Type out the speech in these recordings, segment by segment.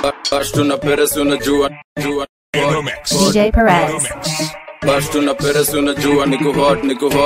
Bash tuna Perez unajua DJ Perez. Bash tuna Perez unajua niko hot.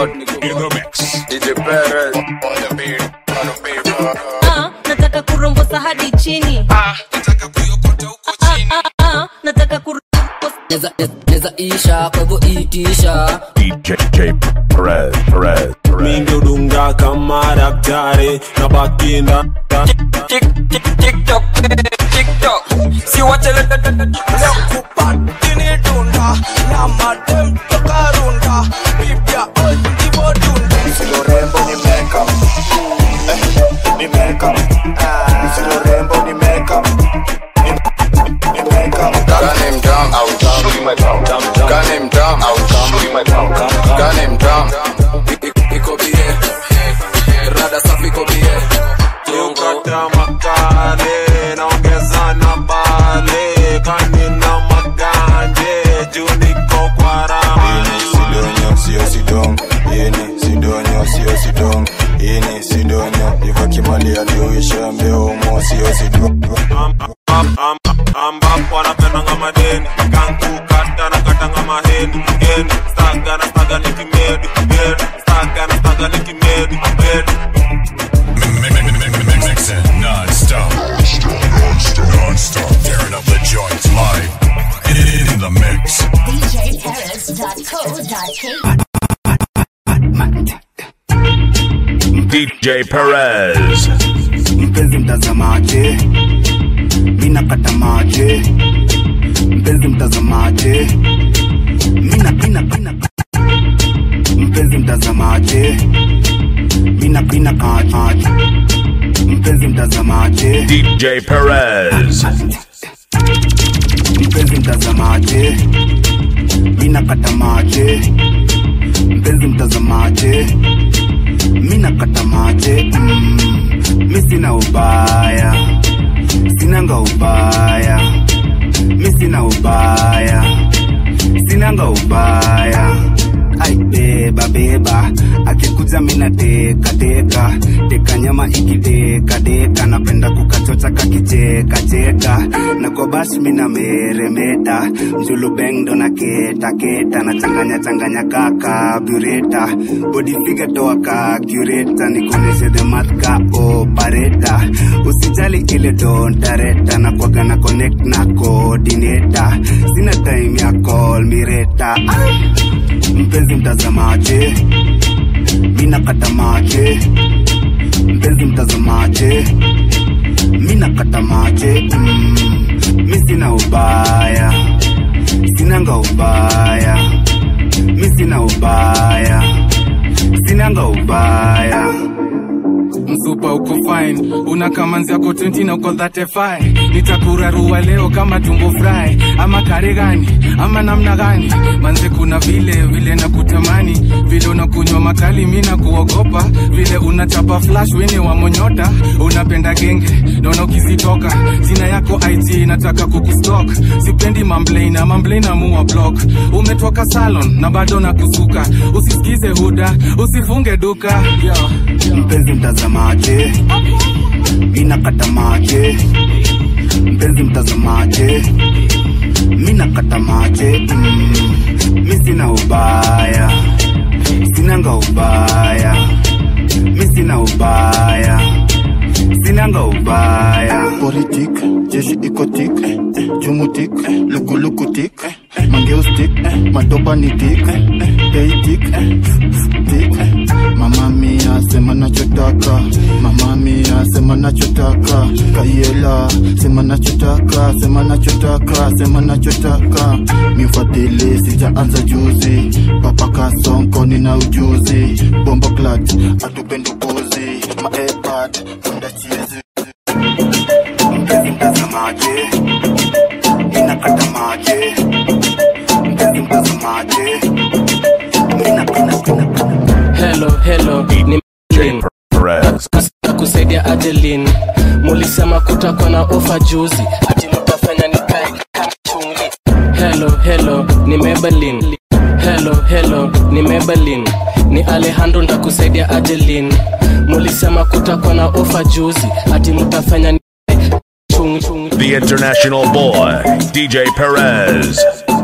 DJ Perez on the beat. Nataka kurombosa hadi chini. Nataka kuyokota huko chini. Nataka Neza isha kwa hivyo itisha. DJ Perez. Mingi udunga kama daktari na bakinda TikTok si wache leo kupati ni dunda na madem tokarunda bibia ivo dunda silo rembo ni makeup ni makeup silo rembo ni makeup ni makeup Gun him down, shoot my pound. Gun him down, shoot my pound. Gun him down. Iko bie, rada safi iko bie. Ukata makale, naongeza na bale, kanina maganje, juniko kwa raha. Sidonyo, sio sidong, yeni, sidonyo, sio sidong, yeni, sidonyo, iva kimali aliyoisha mbeo umo, sio sidong. Ambapo wanapenda nga madeni, kanku kata na kata nga maheni, geni, staga nikimedi, staga nikimedi, Mixing non-stop, tearing up the joints live in the mix. DJ Perez. Mpenzi mtazamaje, mina kata maje. Mpenzi mtazamaje, mina mpenzi mtazamaje, mina kaje. Mpenzi mtazamaje, DJ Perez. mpenzi mtazamaje, mina kata maje. Mpenzi mtazamaje, mina kata maje. Mi sina ubaya, sinanga ubaya. Mi sina ubaya, sinanga ubaya. Ai beba, akikuja mina teka nyama ikiteka, napenda kukachocha kakicheka, na kwa bash mina meremeta, mjulu bang ndo na keta, na changanya kaka bureta, body figure toa ka cureta, nikuoneshe the math ka operator, usijali ile don't tareta, na kwa gana connect na coordinator, sina time ya call mireta. Mpenzi mtazamaje, mina kata maje. Mpenzi mtazamaje, mina kata maje. Mi sina ubaya, sinanga ubaya. Mi sina ubaya, sinanga ubaya. Msupa uko fine, una kamanzi yako 20 na uko 35. Nitakurarua leo kama tumbo fry. Ama kare gani, ama namna gani. Manze kuna vile na kutamani. Vile unakunywa makali mina kuogopa. Vile unachapa flash wene wa monyota. Unapenda genge, naona ukizitoka. Jina yako IG nataka kukustalk. Sipendi mamblena muwa block. Umetoka salon na bado na kusuka. Usisikize huda, usifunge duka. Mpenzi mtazamaje, mina kata maje. Mpenzi mtazamaje, mina kata maje. Mi sina ubaya, sinanga ubaya. Mi sina ubaya, sinanga ubaya. Politik, jeshi ikotik, jumutik, lukulukutik, mangeustik, madoba ni tik, peitik, tik. Mama mia sema nachotaka, mama mia sema nachotaka, Kayela sema nachotaka, mifadhili sijaanza juzi, papa kasonko nina ujuzi, bombo clutch atupendu kuzi, maepad munda chiezi. Mpenzi mtazamaje, mina kata maje. Mpenzi mtazamaje, mina Hello, ni Perez. kusaidia Adeline. Mulisema kutakuwa na offer juzi, ati mtafanya nikae kama chungli. Hello, ni Maybelline. Hello, ni Maybelline. Ni Alejandro ndakusaidia Adeline. Mulisema kutakuwa na offer juzi, ati mtafanya nikae chungi. The international boy, DJ Perez.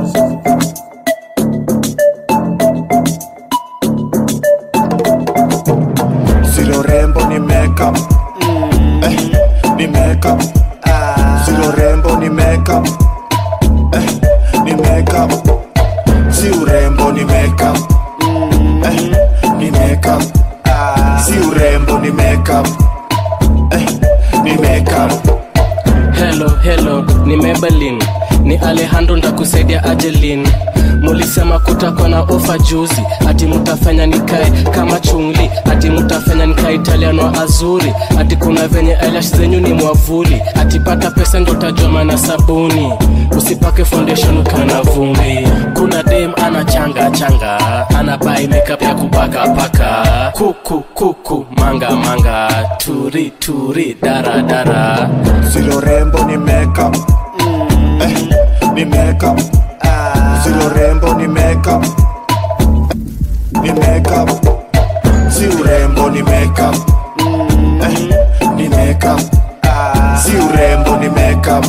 Silo rembo ni makeup, ni makeup. Silo rembo ni makeup, ni makeup. Si urembo ni makeup, ni makeup. Si urembo ni makeup, ni makeup. Hello, ni Maybelline. Ni Alejandro ndakusaidia Adeline. Mulisema kutakuwa na ofa juzi, ati mutafanya nikae kama chungli, ati mutafanya nikae Italiano azuri, ati kuna venye eyelash zenyu ni mwavuli, ati pata pesa ndo utajua maana sabuni, usipake foundation ukana vumbi. Kuna dem ana changa, ana buy makeup ya kupaka, kuku, manga, turi, dara. Silo rembo ni makeup, ni makeup. Silo rembo ni makeup, ni makeup. Si urembo ni makeup, ni makeup. Si urembo ni makeup.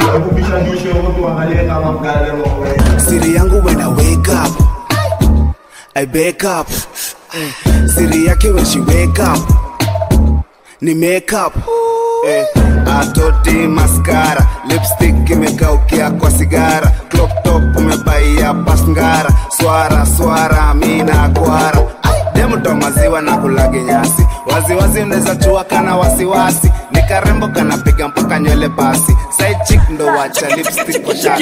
Siri yangu when I wake up, I wake up. Siri yake when she wake up, ni makeup. Atoti mascara, lipstick imekaukia kwa sigara, crop top umebaia pasngara, swara mina kwara. Demu to maziwa na kulagi nyasi, wazi unaweza chua kana wasiwasi, nikarembo kana piga mpaka nywele basi, side chick ndo wacha lipstick kwa shati.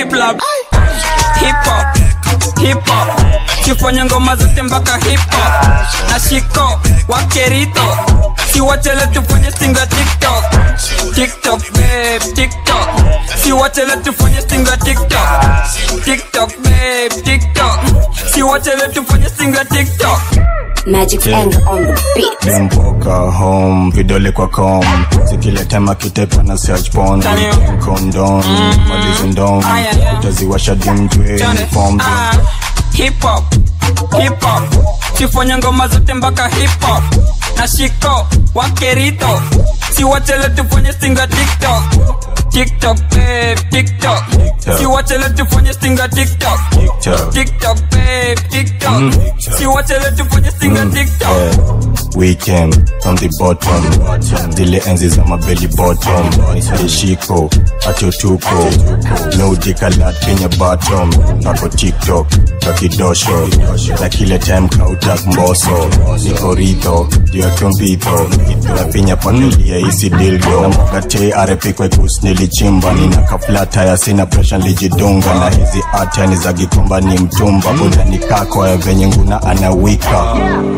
Hip hop kifanya ngoma zote mpaka hip hop na shiko wakerito si wachele tufanye stinga TikTok babe TikTok si wachele tufanye stinga TikTok babe TikTok si wachele tufanye stinga TikTok. Magic Eng on the beat. Dempoka home, vidole kwa com. Sikile tema kitepa na search porn. Condom, malizi ndom. Utaziwasha dimjwe, uniform. Hip hop sifanya ngoma zote mpaka hip hop na shiko wakerito si wachele tufanye stinga TikTok babe TikTok si wachele tufanye stinga TikTok babe TikTok si wachele tufanye stinga TikTok. We came from the bottom, zile enzi za mabelly bottom. Shiko, acho tuko, no dikalat kwenye bottom. Nako TikTok, kakidosho, na kile time kautak mboso. Niko rito, diwa kyombito, na pinya panulia isi dildo. Na mkate arepi kwe kusnili chimba, nina kaflata ya sina pressure lijidunga. Na hizi ata ni za gikomba ni mtumba, buda ni kako ya venye nguna anawika.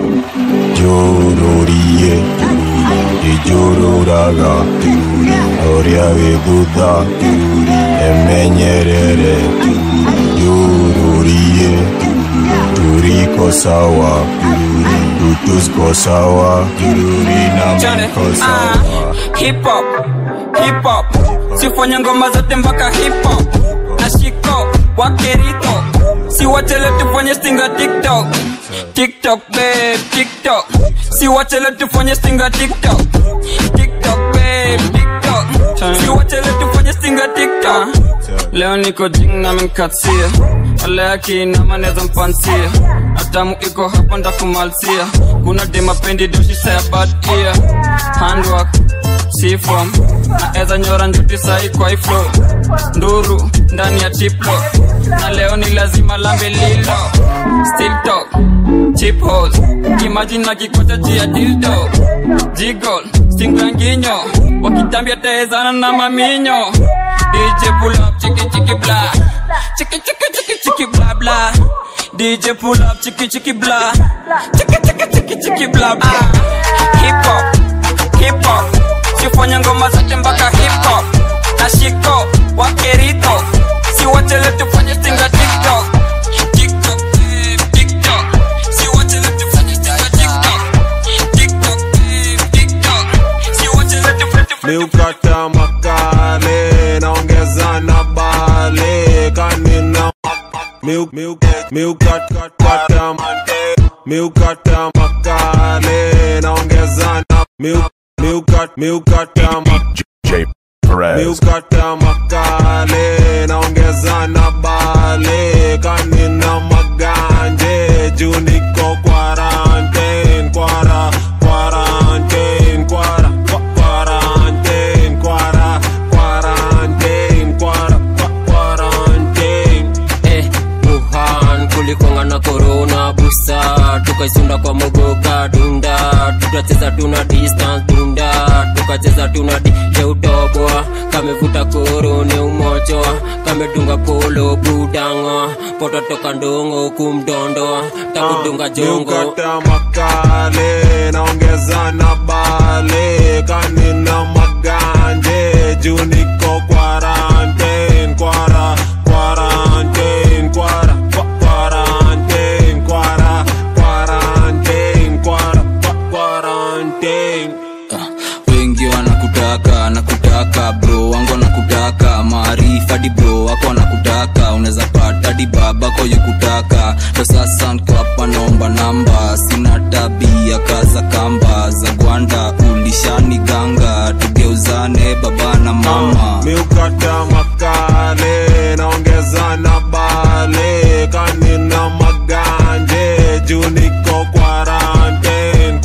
Jororie, Joruraga, Oria Veduda, Emenyerere, Jororie, Turiko Sawa, Tutusko Sawa, Jurina Kosawa. Hip hop, sifanya ngoma zote mpaka hip hop na shiko wakerito si wachele tufanye stinga TikTok babe TikTok si wachele tufanye stinga TikTok babe TikTok si wachele tufanye stinga TikTok. Leo niko jing na minkatia ale yaki na maneza mpansia atamu iko hapa ndakumalsia kuna dema pendi doshi say bad ear handwork C-form na eza nyora njuti sai kwa iflow nduru ndani ya tiplo na leo ni lazima lambe lilo still talk cheap hoes imagine na kikocha chia dildo jiggle stingranginyo wakitambia taezana na maminyo DJ pull up chiki blah chiki blah DJ pull up chiki blah chiki blah hip hop sifanya ngoma zote mpaka hip hop na shiko wakerito si wachele tufanye stinga TikTok si wachele tufanye stinga TikTok si wachele tufanye miukata makale naongeza na bale kanina miukata makale naongeza na miukata DJ Perez. Miukata makale naongeza na bale kanina maganje juu niko quarantine Wuhan kulikonga na corona busa tukaisunda kwa mogoka dunda tukacheza tuna distance dunda tukacheza tuna utoboa kamevuta korone umochoa kamedunga polo budango poto toka ndongo kumdondoa takudunga jongo Miukata makale naongeza na bale kanina maganje juu niko quarantine wengi wanakutaka bro wangu wanakutaka maarifa di bro wako wanakutaka unaweza pata di babako yukutaka ndo sasa niko hapa naomba namba sina tabia kaza kamba za gwanda ulishani ganga tugeuzane baba na mama Miukata makale naongeza na bale kanina maganje juu niko quarantine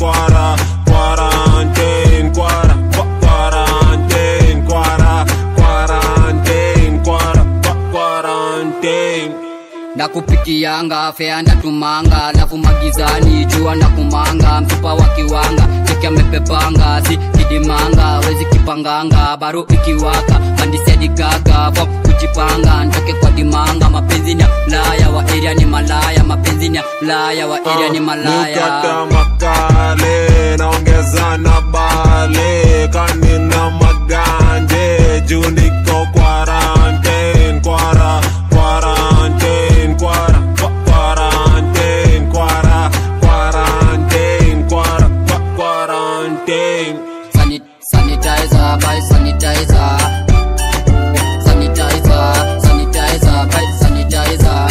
Nakupikianga fea ndatumanga lafu magizani jua na kumanga mtupa wa kiwanga cheki amepepanga si kidimanga wezi kipanganga baro ikiwaka pandisedi gaga fok kujipanga ntoke kwa dimanga mapenzi ni laya wa area ni malaya mapenzi ni laya wa area ni malaya Miukata makale naongeza na bale kanina maganje juu niko quarantine sanitizer by sanitizer by sanitizer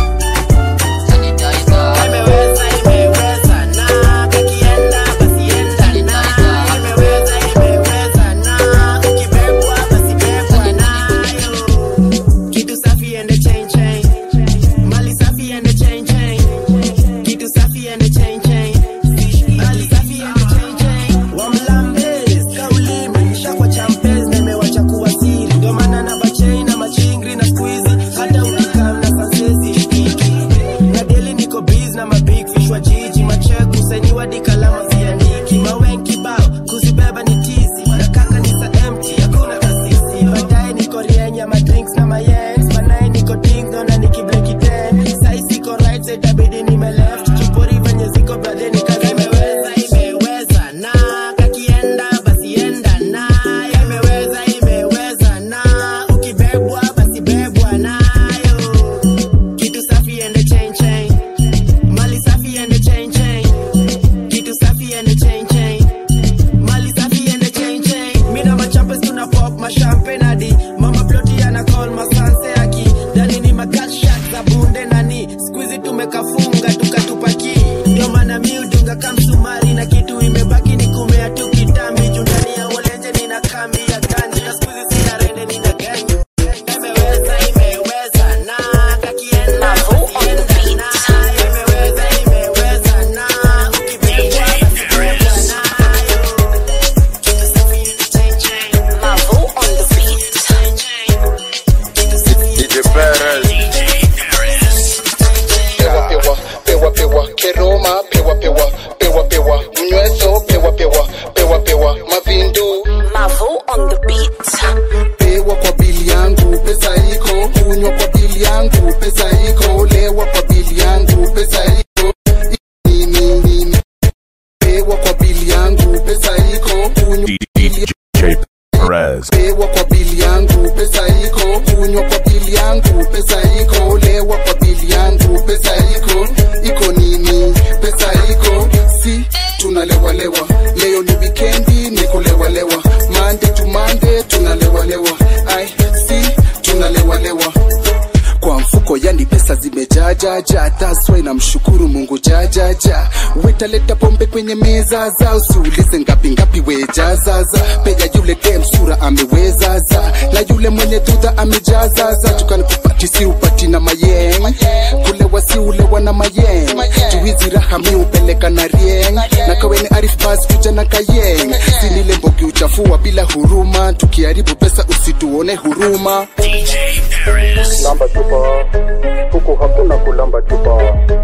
imeweza na kakienda basi enda na imeweza na ukibebwa basi bebwa nayo kitu safi ende chain mali safi ende chain kitu safi ende chain mali safi ende chain wamlambes kauli manisha kwa champes nimewacha kuwa siri ndio maana na bachain na machingri na squeeze hata ukikam na sansezi na daily niko busy na mabig fish wa jiji macheku senyiwa dikalama ziandiki mawenki bao kuzibeba ni tizi na kaka ni sa empty hakuna kasisi baadaye niko rienya ma drinks na ma yens banaye niko ding dona nikibreak it down sai siko right side abidi nime left chupori venye ziko brother nikaza imeweza na kakienda basi enda na imeweza na ukibebwa basi bebwa nayo kitu safi ende chain mali safi ende chain kitu safi ende chain mali safi ende chain mina machampes tuna pop ma champagne hadi mama ploti ana call masanse aki dani ni magat shot za bunde nani squeeze tumekafunga tukatupaki ndio maana miudunga kamsumari na kitu imebaki ni kumea tu kitambi juu ndani ya olenje nina kambi ya ganji na squeeze sina rende nina ganji imeweza na kakienda basi enda na imeweza na ukibebwa basi bebwa nayo kitu safi ende chain Mavo on the beat DJ Perez. Pewa keroma pewa mnyweso pewa mavindu Mavo on the beat. pewa kwa bili yangu pesa iko kunywa kwa bili yangu pesa iko lewa kwa bili yangu pesa iko nini pewa kwa bili yangu pesa iko kunywa DJ Perez. pewa kwa bili yangu pesa iko kunywa kwa bili yangu pesa iko lewa kwa bili yangu pesa iko nini pesa iko si tunalewa leo ni weekendi niko lewa Monday to Monday tunalewa ai si tunalewa kwa mfuko, yani pesa zimejajaja. That's why namshukuru Mungu jajaja. Wetaleta pombe kwenye meza zao, siulize ngapi ngapi wejazaza. Peja yule dem sura amewezaza, na yule mwenye dudha amejazaza. Tukani kupati si upati na mayeng, kulewa si ulewa na mayeng. Tuwizi raha mi upeleka na rieng, na kaweni Arif Bas kuja na kayeng. Sinile mbogi uchafua bila huruma, tukiharibu pesa usituone huruma. DJ Paris. Lamba chupa, huku hakuna kulamba chupa.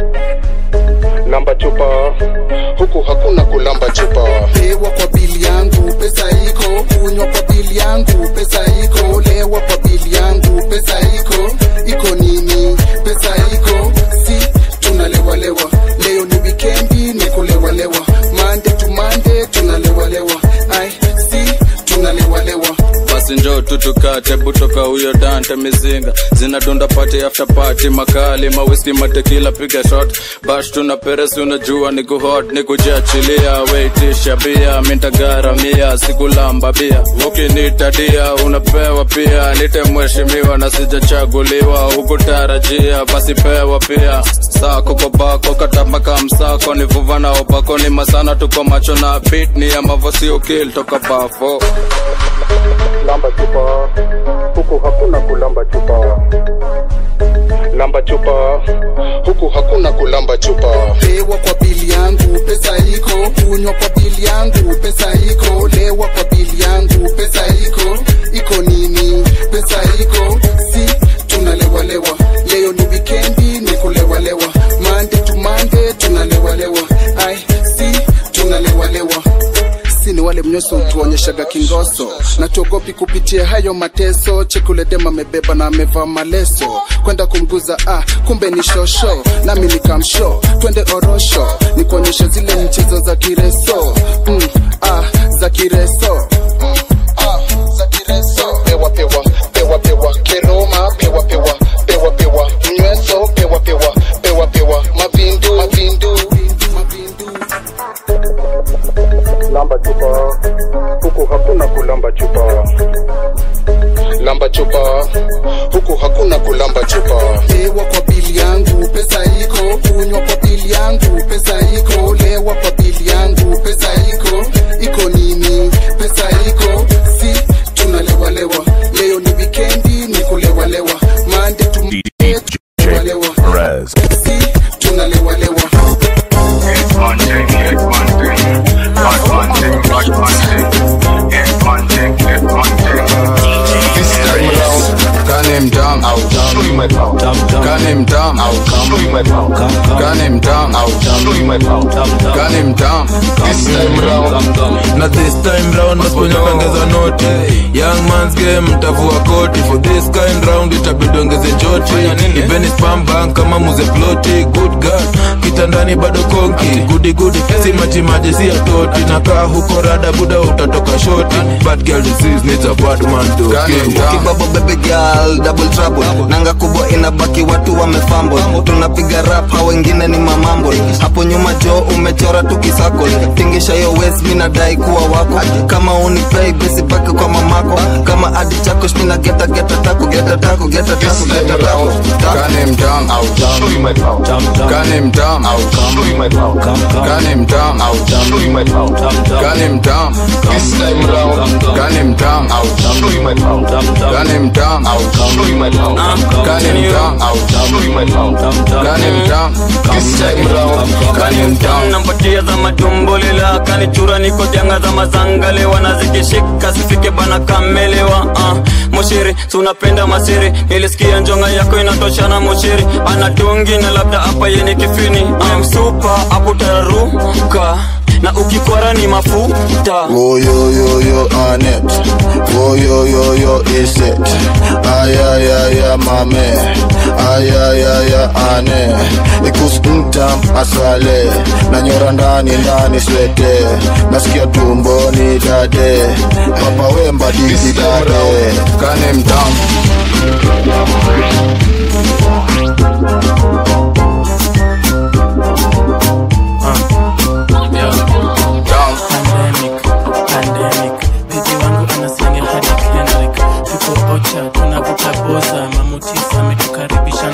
Lamba chupa, huku hakuna kulamba chupa. Lewa kwa bili yangu, pesa iko. Kunywa kwa bili yangu, pesa iko. Lewa kwa bili yangu, pesa iko. Iko nini? Pesa iko. Si, tunalewa lewa. Leo ni weekendi, ni kulewa lewa. Monday to Monday, tunalewa lewa. Ay, si, tunalewa lewa. Basi njoo tutukate butoka huyo Dante mizinga. Zinadunda party after party, makali mawhisky matekila piga shot. Bash tuna Perez unajua niku hot, niku jachilia. Waitisha bia, mintagaramia, sikulamba bia. Ukinitadia, unapewa pia. Nite mheshimiwa na sijachaguliwa, hukutarajia, basi pewa pia. Sako kwa bako, katamaka msako. Ni vuva na opako, ni masana tuko macho na beat. Ni ya mavosi ukil toka bafo. Lamba chupa, huku hakuna kulamba chupa. Lamba chupa, huku hakuna kulamba chupa. Lewa kwa bili yangu, pesa iko. Kunywa kwa bili yangu, pesa iko. Lewa kwa bili yangu, pesa iko. Iko nini? Pesa iko. Si, tunalewa lewa. Leo ni weekendi, ni kulewa lewa. Monday to Monday, tunalewa lewa. Ay, si, tunalewa lewa. Sini wale mnyoso tuonyeshaga kingoso, na tuogopi kupitia hayo mateso. Chekule dema mebeba na ameva maleso, kwenda kumguza kumbe ni shosho. Nami nikamsho, twende orosho, nikuonyesha zile mchezo za kireso. Za kireso. Za kireso. Pewa pewa, pewa pewa, keroma, pewa pewa, pewa pewa, mnyeso, pewa pewa, pewa pewa, mavindu, mavindu. Lamba chupa, huku hakuna kulamba chupa. Lamba chupa, huku hakuna kulamba chupa. Lewa kwa bili yangu, pesa iko. Kunywa kwa bili yangu, pesa iko. Lewa kwa bili yangu, pesa iko. Iko nini? Pesa iko. Si, tunalewa lewa. Leo ni weekendi, ni kulewa lewa. Monday to Monday, tunalewa lewa. Si, tunalewa lewa. It's Monday, it's Monday. Hot Monday, hot Monday. It's Monday, it's Monday. This time around, gun him down, show you my power. Gun him down, show you my power. Gun him down, show you my power. Gun him down, this time round. Now this time round, masponya kangeza noti. Young man's game, mtavua koti. For this kind round, itabidi ongeze joti. Even is spam bank kama muze ploti. Good girl, kitandani bado konki. Goody goody, si maji si atoti. Nakaa huko rada buda utatoka shoti. Bad girl disease needs a bad man to kill. Kibabo baby girl, double trouble. Nanga kubwa inabaki watu wamefumble. Tunapiga rap, hao wengine ni mamambo. Hapo nyuma jo umechora tukisako. Tingisha yo waist, mina dai kuwa wako. Kama unipay, basi pake kwa mamako. Kama adi chako, shmina geta tako, geta tako, geta tako, geta tako. Gun him down, show you my power. Gun him down, show you my power. Gun him down, show you my power. Gun him down, this time round. Gun him down, show you my power. Gun him down, show you my power. Gun him down, show you my power. Gun him down, this time round. Gun him down. Nampatia za matumbolila, kanichura niko janga za mazangale. Wanazikishika sifike bana kamelewa. Moshiri, tunapenda masiri. Nilisikia njonga yako inatosha na moshiri. Anatungi na labda hapa yeni kifini. I'm super, hapo tararuka. Na ukikwara ni mafuta. Oh yo yo yo Anet. Oh yo yo yo is it. Ay mame. Ay ane. Ikus mtam asale. Na nyora ndani swete. Nasikia tumboni dade. Papa wemba didi dade. Gun him down. Ocha, tunavuta boza, mamutisa, metukaribisha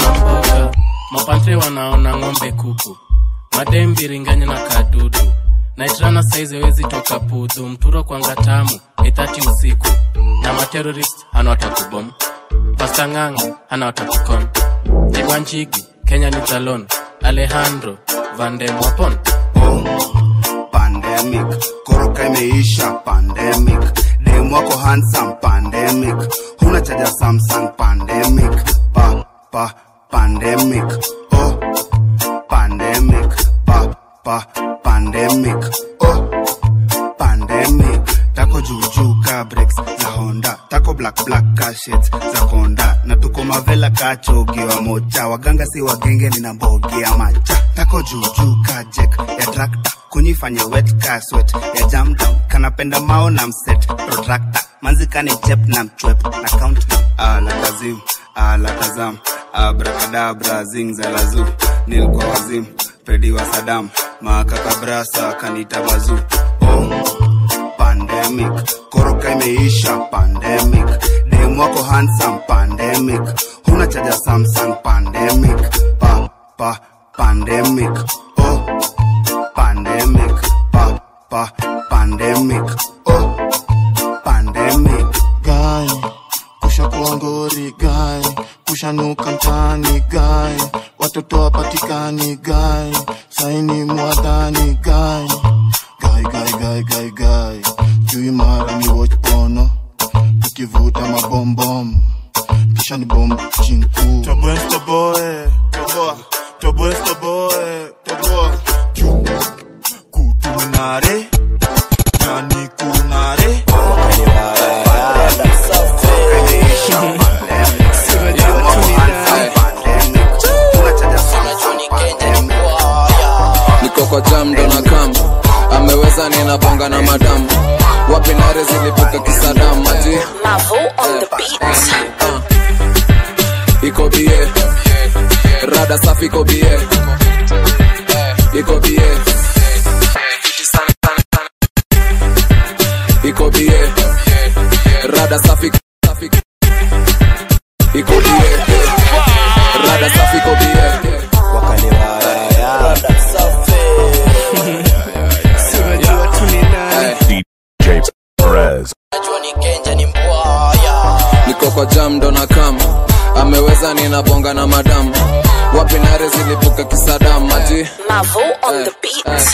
mapantre wanaona ng'ombe kuku, madem biringanya na kadudu, naitrana saizi wezi toka pudhu, mturo kwa ngatamu 8:30 usiku, na materrorist hana watakubom, Pasta Ng'ang'a hana watakukon, Jigwanchigi Kenya ni Talon, Alejandro Van de Mopon. Pandemic, koroka imeisha pandemic, dem wako handsome pandemic, huna chaja Samsung pandemic, pandemic, oh pandemic, pandemic, oh pandemic. Tako juju ka breaks za Honda, tako black ka shades za Honda, na tuko mavela ka chogi wa mocha, waganga si wagenge ni nambogi ya macha. Tako juju ka jack ya tractor, kunifanya wet ka sweat ya jam down, kanapenda mao na mset protractor, manzi kani chep na mchwep na count ala kazim ala kazam abracadabra zing za lazu, nilikuwa wazim pedi wa Saddam, makakabrasa kanita bazu. Pandemic, koroka imeisha pandemic, dem wako handsome pandemic, huna chaja Samsung pandemic, pandemic, oh pandemic, pandemic, oh pandemic. Guy, kusha kuangori guy, kusha nuka mtani guy, watoto wapatikani guy, saini mwadhani guy. Guy, juu mara ni watch porno, tukivuta mabombom, kisha ni bomb chinku. Toboe, kutunare, nani kunare. Niko kwa jam dona kam, ameweza ninabonga na madamu, wapi nare zilipuka kisadam maji. Mavo on the beat. Iko bie, rada safi iko bie, iko bie, iko bie, rada safi, iko bie, rada safi iko bie. DJ Perez. Niko kwa jam dona kam, ameweza ninabonga na madamu, wapi nare zilipuka kisadam maji. Mavo on the beat.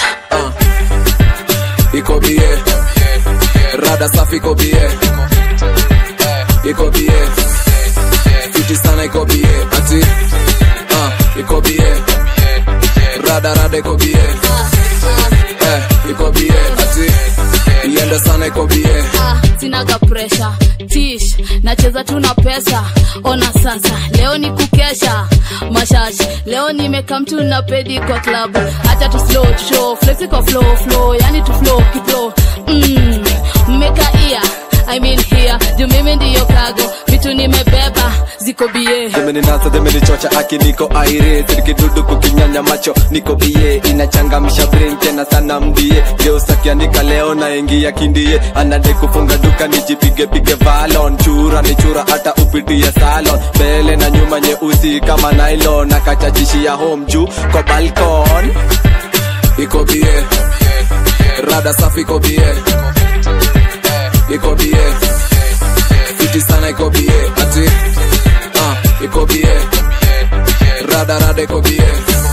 Iko bie, rada safi iko bie, iko bie, fiti sana iko bie, ati iko bie, rada iko bie, iko bie, ati iende sana iko bie. Sinaga pressure, tish, nacheza tu na pesa. Ona sasa, leo ni kukesha mashashi, leo nimeka mtu na pedi kwa club. Acha tu slow to show, flexi kwa flow, yani tu flow kiplo. Meka ia, I mean here, juu mimi ndiyo kago, vitu nimebeba, ziko bie. Demeni nasa, demeni chocha, aki niko aire, siriki dudu kukinyanya macho, niko bie. Inachangamisha brain tena sana mbie, leo sakianika leo na ingia kindie. Anade kufunga duka nijipige valon, chura ni chura hata upitie salon. Bele na nyuma nyeusi kama nylon, nakachachishia home juu kwa balkon. Iko bie, rada safi iko bie, iko bie, fiti sana iko bie, ati iko bie, rada iko bie,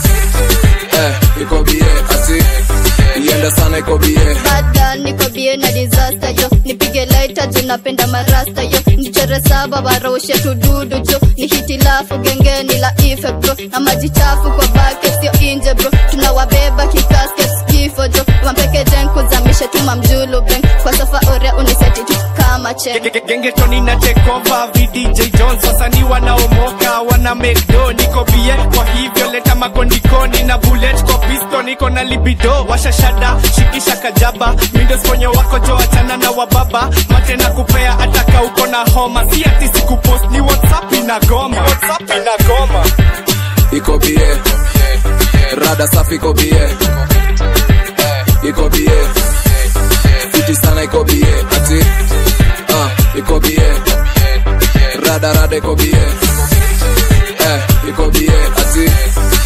iko bie, ati iende sana iko bie. Bada niko bie na disaster yo, nipige lighter juu napenda marasta yo, nichore saba waroshe tududu jo, ni hitilafu gengeni la ife bro, na maji chafu kwa bucket sio inje bro, tunawabeba kikasket kifo jo, wampeke jen kuzamisha tuma mjulu bang, kwa sofa ore uniseti tu kama check. Genge toni na take over, VDJ Jones wasani wanaomoka, wana make do, niko bie, kwa hivyo leta makondikoni na bullet kwa piston, niko na libido, washashada, shikisha kajaba, mindo sponyo wako jo achana na wababa, mate na kupea ataka uko na homa, si ati siku post ni WhatsApp inagoma, Iko bie, rada safi iko bie, iko bie, fiti sana iko bie, ati iko bie, rada iko bie, iko bie, ati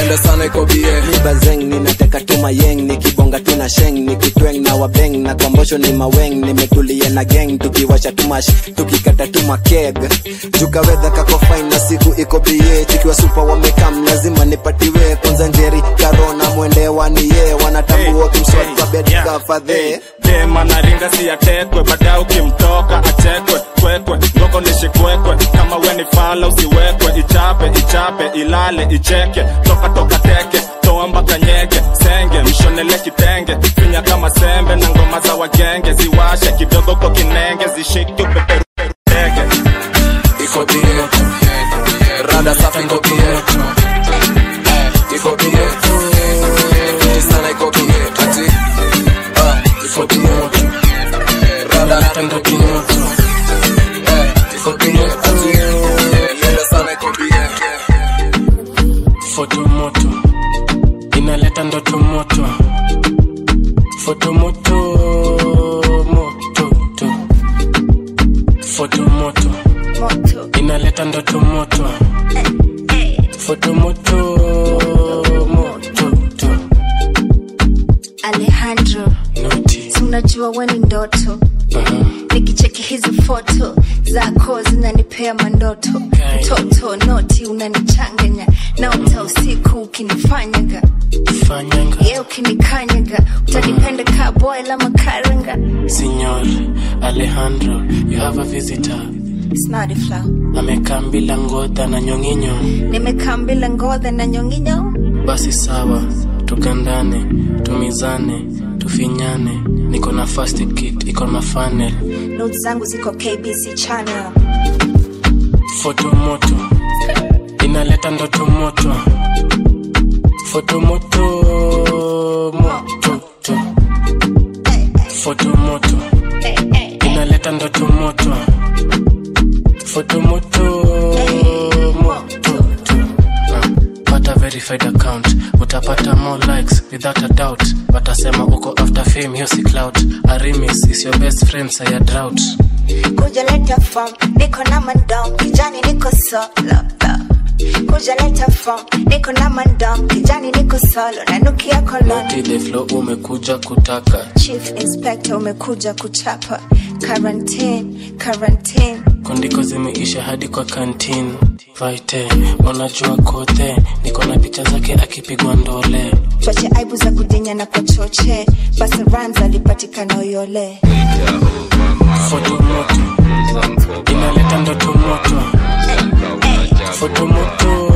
iende sana iko bie Nibazeng ninateka tu mayeng nikibonga tu na sheng nikitweng na wabeng na kwambosho ni maweng nimetulia na gang tukiwasha tu mash tukikata tu makeg juka wedha kako fine na siku iko bie chikiwa super wamekam lazima nipatiwe kwanza njeri karona mwendewani ye wanatambua kimswat kwa bedi kafadhe Dema na ringa si atekwe baada ukimtoka atekwe kwekwe ngoko nishikwekwe kama we ni fala usiwekwe ichape ilale icheke toka teke toa mpaka nyeke senge mshonele kitenge finya kama sembe na ngoma za wagenge ziwashe kidogo kwa kinenge zishike upeperu tege iko bie rada safi iko bie iko bie sana iko bie ati iko bie rada tendo bie iko bie ati yenda sana iko bie Foto moto inaleta ndoto moto Foto moto Foto moto inaleta ndoto moto Foto moto Alejandro unajua wewe ni ndoto nikicheki hizi foto zako zinanipea mandoto mtoto noti unanichanganya na uta usiku ukinifanyaga ye ukinikanyaga utanipenda ka boy la makaranga Signor Alejandro you have a visitor Snotty flow amekambila ngodha na nyonginyo nimekambila ngodha na nyonginyo basi sawa tukandane tumizane tufinyane niko na first kit iko na funnel notes zangu ziko KBC channel Foto moto inaleta ndoto moto Foto moto Foto moto inaleta ndoto moto Foto moto pata verified account utapata more likes without a doubt watasema uko after fame hiyo si clout Arimis is your best friend saya drought kuja leta form niko na mandom kijani niko solo kuja leta form niko na mandom kijani niko solo na nukia koloni Tile flow umekuja kutaka Chief Inspector umekuja kuchapa Quarantine kondiko zimeisha hadi kwa canteen Vaite unajua kote niko na picha zake akipigwa ndole choche aibu za kudinya na kwa choche basi Ranza alipatikana Oyole Foto moto inaleta ndoto moto Foto moto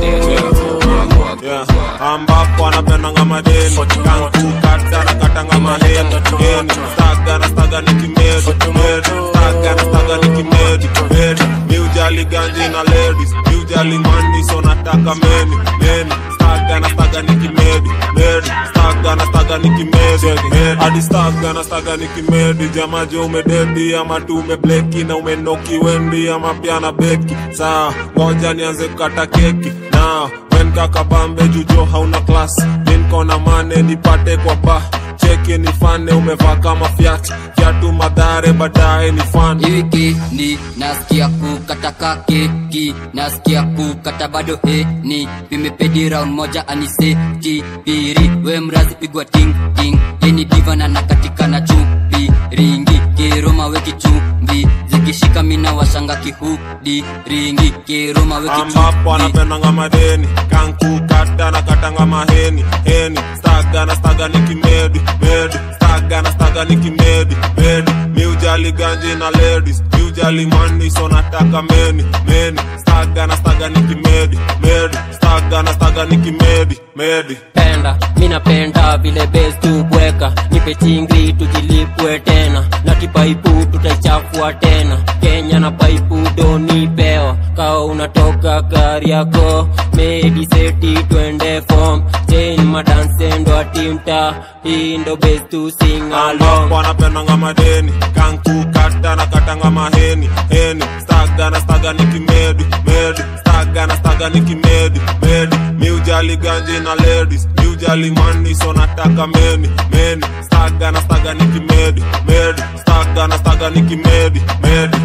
ambapo anapendanga madeni kata na katanga maheni staga nikimedi staga nikimedi miujali ganji na ladies miujali mani so nataka meni staga nikimedi staga nikimedi hadi staga nikimedi jamaje umededi ama tu umebleki na umenoki wendi ama pia na beki saa ngoja nianze kukata keki na kaka bambe jujo hauna class ninko na mane nipate kwa ba cheki nifane umevaa kama fiatu madhare baadaye ni fan wiki ni nasikia kukata keki nasikia kukata bado ni vimepedi round moja aniseti piri we mrazi pigwa ting ting yeni diva na nakatika na chupi ringi kiroma weki chumbi zikishika mina washanga kihudi ringi kiroma weki chumbi ambapo anapendanga madeni kanku kata na katanga maheni staga nikimedi staga nikimedi miujali ganji na ladies miujali mani so nataka meni staga nikimedi staga nikimedi penda mina penda vile best tubweka nipe chingri tujilipwe tena na kipaipu tutaichafua tena Kenya na paipu doni pewa kao unatoka gari yako medi seti twende form chain madanse ndo atimta hii ndo best to sing along wanapendanga madeni kanku kata na katanga maheni staga nikimedi staga nikimedi miujali ganji na ladies miujali mani so nataka meni staga nikimedi staga nikimedi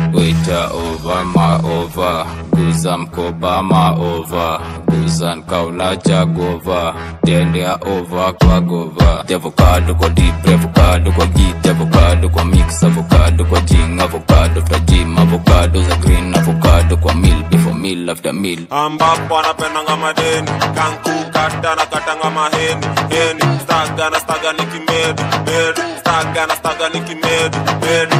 Kuja over ma over, guza mkoba ma over, guza nkauna jagova, tendea over kwa gova. Avocado kwa deep, avocado kwa git, avocado kwa mix, avocado kwa jing, avocado kwa gym, avocado za green, avocado kwa meal, before meal after meal. Ambapo anapenda ngama deni, kanku kata na kata ngama heni, heni, staga na staga nikimedu, medu, staga na staga nikimedu, medu,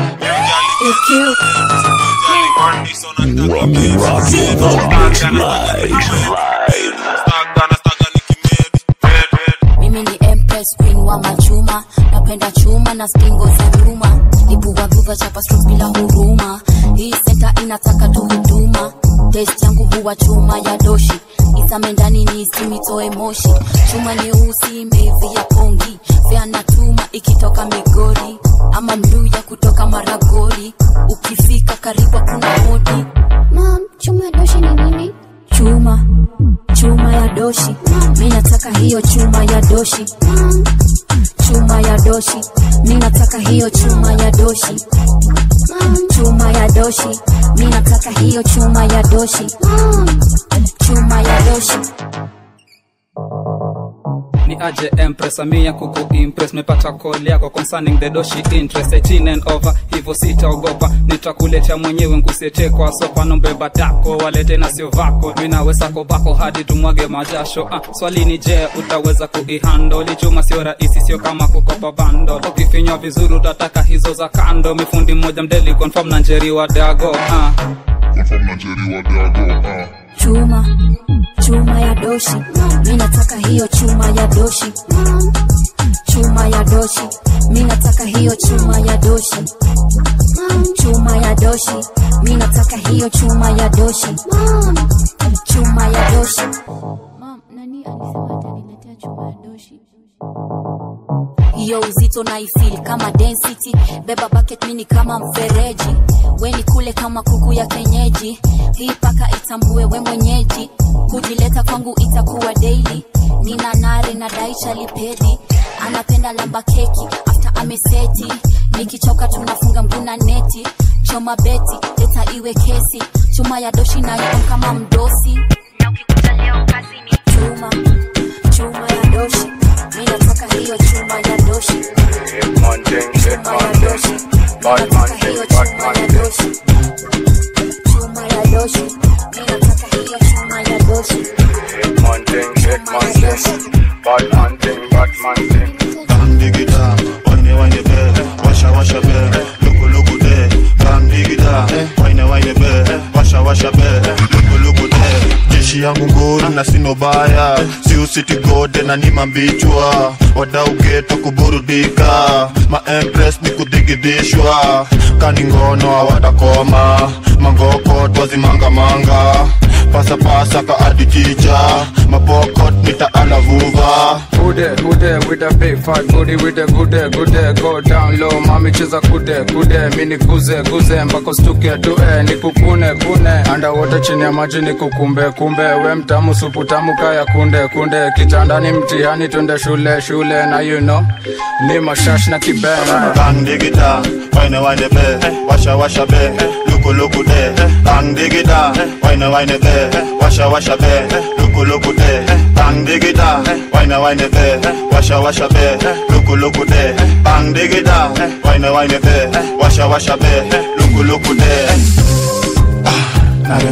Mimi ni Empress Queen wa machuma, napenda chuma na stingo za nyuma, ibuwa guva chapa strokes bila huruma, hii center inataka tu huduma, taste yangu huwa chuma ya doshi, isame ndani ni simitoe moshi, chuma nyeusi mevi ya pongi, fea natuma ikitoka Migori, ama mluya kutoka Maragori, ukifika karibu kuna hodi. Mom, chuma ya doshi ni nini? Chuma ya doshi, mimi nataka hiyo chuma ya doshi. Chuma ya doshi, mimi nataka hiyo chuma ya doshi. Chuma ya doshi, mimi nataka hiyo chuma ya doshi. Chuma ya doshi. Ni aje Empress amia kuku impress, mepata call yako concerning the doshi interest 18 and over, hivyo sitaogopa, nitakuletea mwenyewe ngusete kwa sopa, nombeba dako walete na sio vako, minaweza kobako hadi tumwage majasho. Swali ni je, utaweza kuihandle? Chuma sio rahisi, sio kama kukopa bando, ukifinywa vizuri utataka hizo za kando, mifundi mmoja mdeli confirm na njeri wa dago confirm na njeri wa dago Chuma ya doshi, mimi nataka hiyo chuma ya doshi. Chuma ya doshi, mimi nataka hiyo chuma ya doshi. Chuma ya doshi, mimi nataka hiyo chuma ya doshi. Chuma ya doshi. Mom, nani alisema ataniletea chuma ya doshi? Yo uzito na ifeel kama density, beba bucket mini kama mfereji, weni kule kama kuku ya kenyeji, hii paka itambue we mwenyeji, kujileta kwangu itakuwa daily, nina nare na daisha lipedi, anapenda lamba keki after ameseti, nikichoka tunafunga mguna neti, choma beti leta iwe kesi, chuma ya doshi na ion kama mdosi, na ukikuta leo kazi ni chuma ya doshi, mimi nataka hiyo chuma ya doshi. Chuma ya doshi, nataka hiyo chuma ya doshi. Chuma ya doshi, mimi nataka hiyo chuma ya doshi. Bang digida, wine be, washa be, luku de. Bang digida, wine be, washa be, luku de. Jeshi yangu nguru na sino baya, si usiti gode na ni mambichwa, wadau geto kuburudika, ma Empress ni kudigidishwa, kani ngono hawatakoma, mangoko twazi manga, pasa ka adichicha, mapokot nita alavuva. Kude with a big fat booty with a good go down low, mami cheza kude, mini guze mpaka stuke tue, nikukune underwater chini ya maji nikukumbe, we mtamu supu tamu kaya kunde, kitandani mtihani tunde shule, na you know, ni mashash na kibena. Bang digida, wine be, washa be, luku de. Bang digida, wine be, washa be, luku de. Bang digida, wine be, washa be, luku de. Bang digida, wine be, washa be, luku de. Nare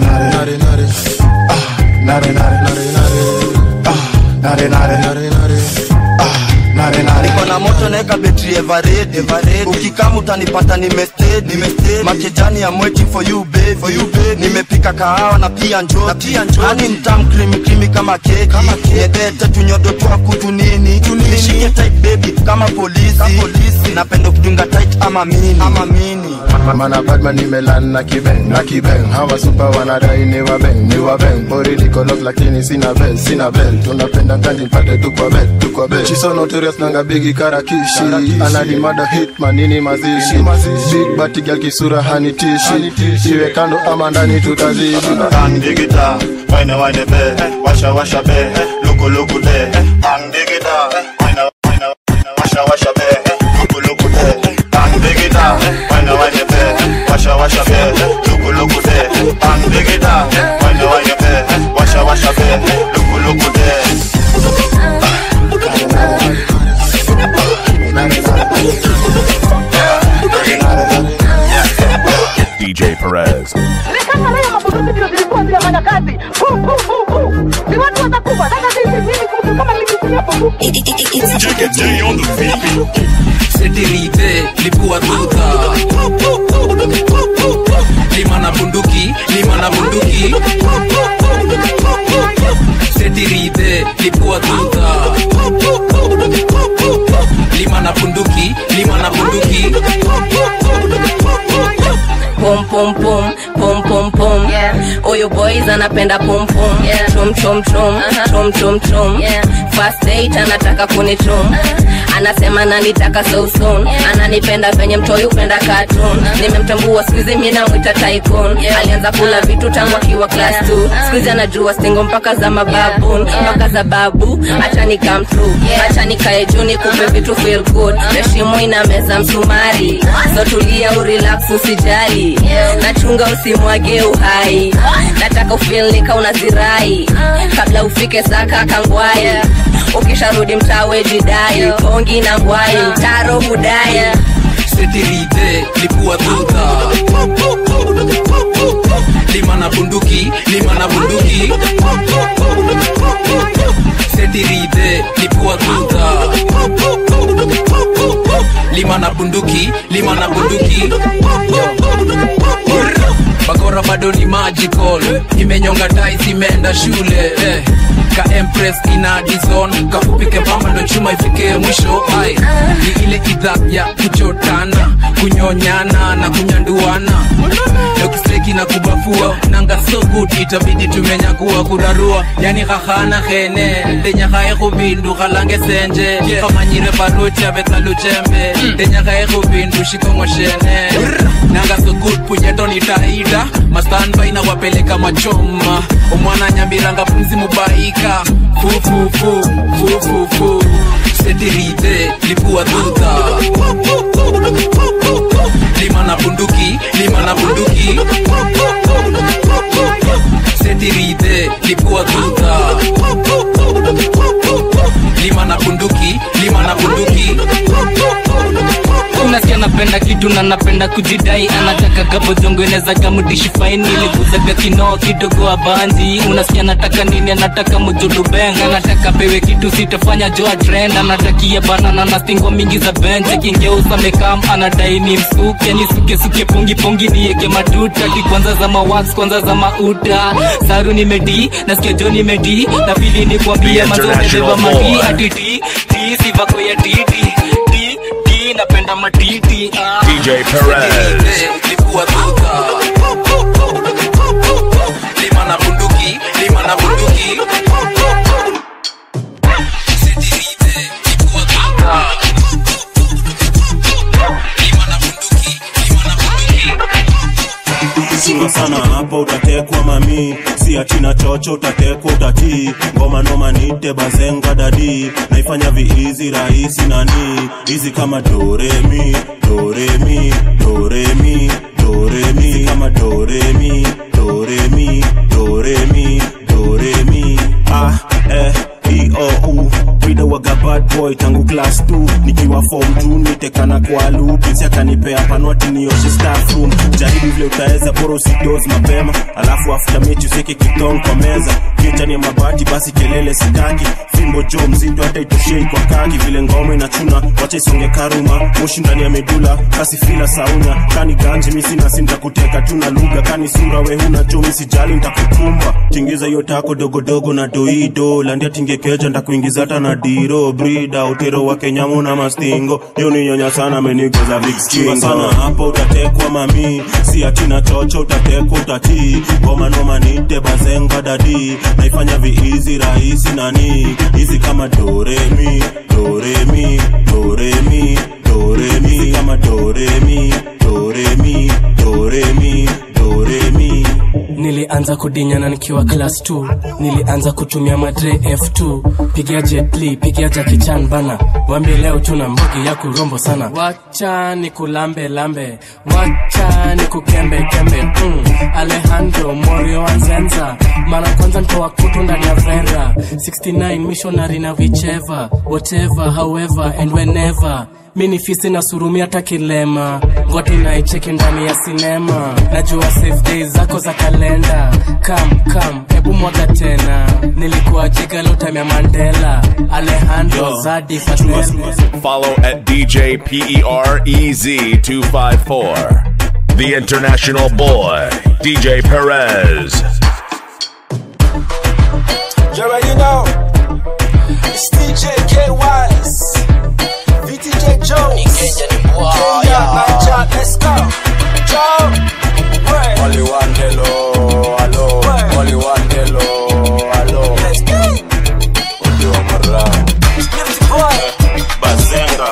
niko na moto naeka betri eveready, ukikamu utanipata nimested, makejani ya waiting for you babe, nimepika kahawa na pia njoti, hani mtam krimi kama keki, nyedete tunyodo twa kutu nini, nishike tight baby kama polisi, napendo kudunga tight ama mini. Mana badman nimelan na kibeng, hawa super wanadai ni wabeng, bori liko lock lakini sina bell, tunapenda ngandi mpate tu kwa bed, she's so notorious nanga bigi karakishi, analimada hitman nini mazishi, big bati girl kisura hanitishi, iwe kando ama ndani tutazidi. Bang digida, wine be, washa be, luku de. Bang digida, wine washa be, luku de. Bang digida, wine be, washa be, luku Ni watu watakufa. Sasa sisi nini kuhusu kama nikisikia hapo? JKJ on the beat. Setirite, lipua tuta. Lima na bunduki, lima na bunduki. Setirite, lipua tuta. Lima na bunduki, lima na bunduki. Pom pom pom, pom pom pom. Oyo boys anapenda pom pom. Chom chom chom, chom chom chom. First date anataka kunichom. Anasema nanitaka so soon. Ananipenda venye mtoi upenda cartoon. Nimemtambua squeeze mimi namuita tycoon. Alianza kula vitu tangu akiwa class 2. Squeeze anajua stingo mpaka za mababoon. Mpaka za babu, acha ni come true. Acha nikae juu nikupe vitu feel good. Heshima ina meza msumari. So tulia urelax usijali. Nachunga usimwage uhai. Nataka ufeel nika unazirai. Kabla ufike saka kangwai. Ukisharudi mtawe jidai. Kongi na ngwai, mtaro hudai. Setirite, lipua tuta. Lima na bunduki, lima na bunduki. Setirite, lipua tuta. Lima na bunduki, lima na bunduki. Bakora bado ni magical. Imenyonga dice imeenda shule. Ka Empress ina dizon. Kapupike pamba ndo chuma ifike mwisho. Ni ile idha ya kuchotana, kunyonyana na kunyanduana. Dokisteki na kubafua. Nanga so good itabidi tumenyakuwa kurarua. Yani khahana khene. Denya khae kubindu khalange senje. Kamanyire barucha betaluchembe. Denya khae kubindu shikongo shene. Nanga so good punyeto nitaida. Mastanba ina wapeleka machoma. Omwana nyambiranga pumzi mubaika. Fu fu fu, fu fu fu. Setirite, lipua tuta. Lima na bunduki, lima na bunduki. Setirite, lipua tuta. Lima na bunduki, lima na bunduki. Unasikia napenda kitu na napenda kujidai. Anataka gabo jongo ineza gamudishi faini. Ilikuzaga kinoo kidogo abanzi. Unasikia nataka nini, anataka mujulu bang. Anataka pewe kitu sitafanya joa trend. Anatakia banana na stingo mingi za bench. Kingeusa mekam anadai ni msuke. Nisuke suke pungi pungi nieke matuta. Kwanza za mawax kwanza za mauta. Saru nimedi, nasikia jo nimedi. Na pili ni kuambia mazone beba mati. Atiti, ti sivako ya titi. Napenda matiti. DJ Perez. Lipua tuta. Lima na bunduki, lima na bunduki. Setirite, lipua tuta. Lima na bunduki, lima na bunduki. Singa sana hapa utatekwa mami. Si atina chocho utatekwa utatii. Ngoma noma nite bazenga dadi. Naifanya viizi rahisi nani. Hizi kama do re mi, do re mi, do re mi, do re mi. Kama do re mi, do re mi, do re mi, do re mi. E-O-U. Wida waga bad boy tangu class 2. Nikiwa form 2 nitekana kwa loop. Pinsi akanipea panwati nioshe staff room. Jaribu vile utaeza bora usidoze mapema. Alafu after mechi useke kitong kwa meza. Kicha ni mabati basi kelele sitaki. Fimbo jo mzito hata itoshei kwa kaki. Vile ngoma inachuna wacha isonge karuma. Moshi ndani ya medula kasi fila saunya. Kani ganji misi nasi nitakuteka tuna lugha. Kani sura we huna jo misi jali nitakukumba. Tingiza yo tako dogo dogo na doido. Landia tingekeja ndakuingiza hata na diro. Brida utero wa kenyamu na mastingo. Yoni nyonya sana menigeza big skingo. Sana hapa utatekwa mami. Si atina chocho utatekwa utatii. Ngoma noma nite bazenga dadi. Naifanya viizi rahisi nani. Hizi kama do re mi, do re mi, do re mi, do re mi. Kama do re mi, do re mi, do re mi, do re mi. Nilianza kudinyana nikiwa class 2. Nilianza kutumia madre F2. Pigia Jet Li, pigia Jackie Chan bana. Wambie leo tuna mbogi ya kurombo sana. Wacha ni kulambe lambe, wacha ni kukembe kembe. Alejandro Morio Anzenza. Mara kwanza ntoa kutu ndani ya vera. 69 missionary na whichever, whatever, however and whenever. Mini fisi na surumi hata kilema. Ngoti na icheki ndani ya sinema. Najua safe days zako za kalenda. Come, hebu mwaga tena. Nilikuwa chika lutame Mandela. Alejandro Zadi Fatel. Follow at DJ PEREZ254. The International Boy, DJ Perez. You already know. It's DJ K-Wise. VTJ Jones. Kenya, Niger, let's go. Joe. Only one hello, hello. Only one hello, hello. Let's go. Only one around. Guilty boy. Bazenga.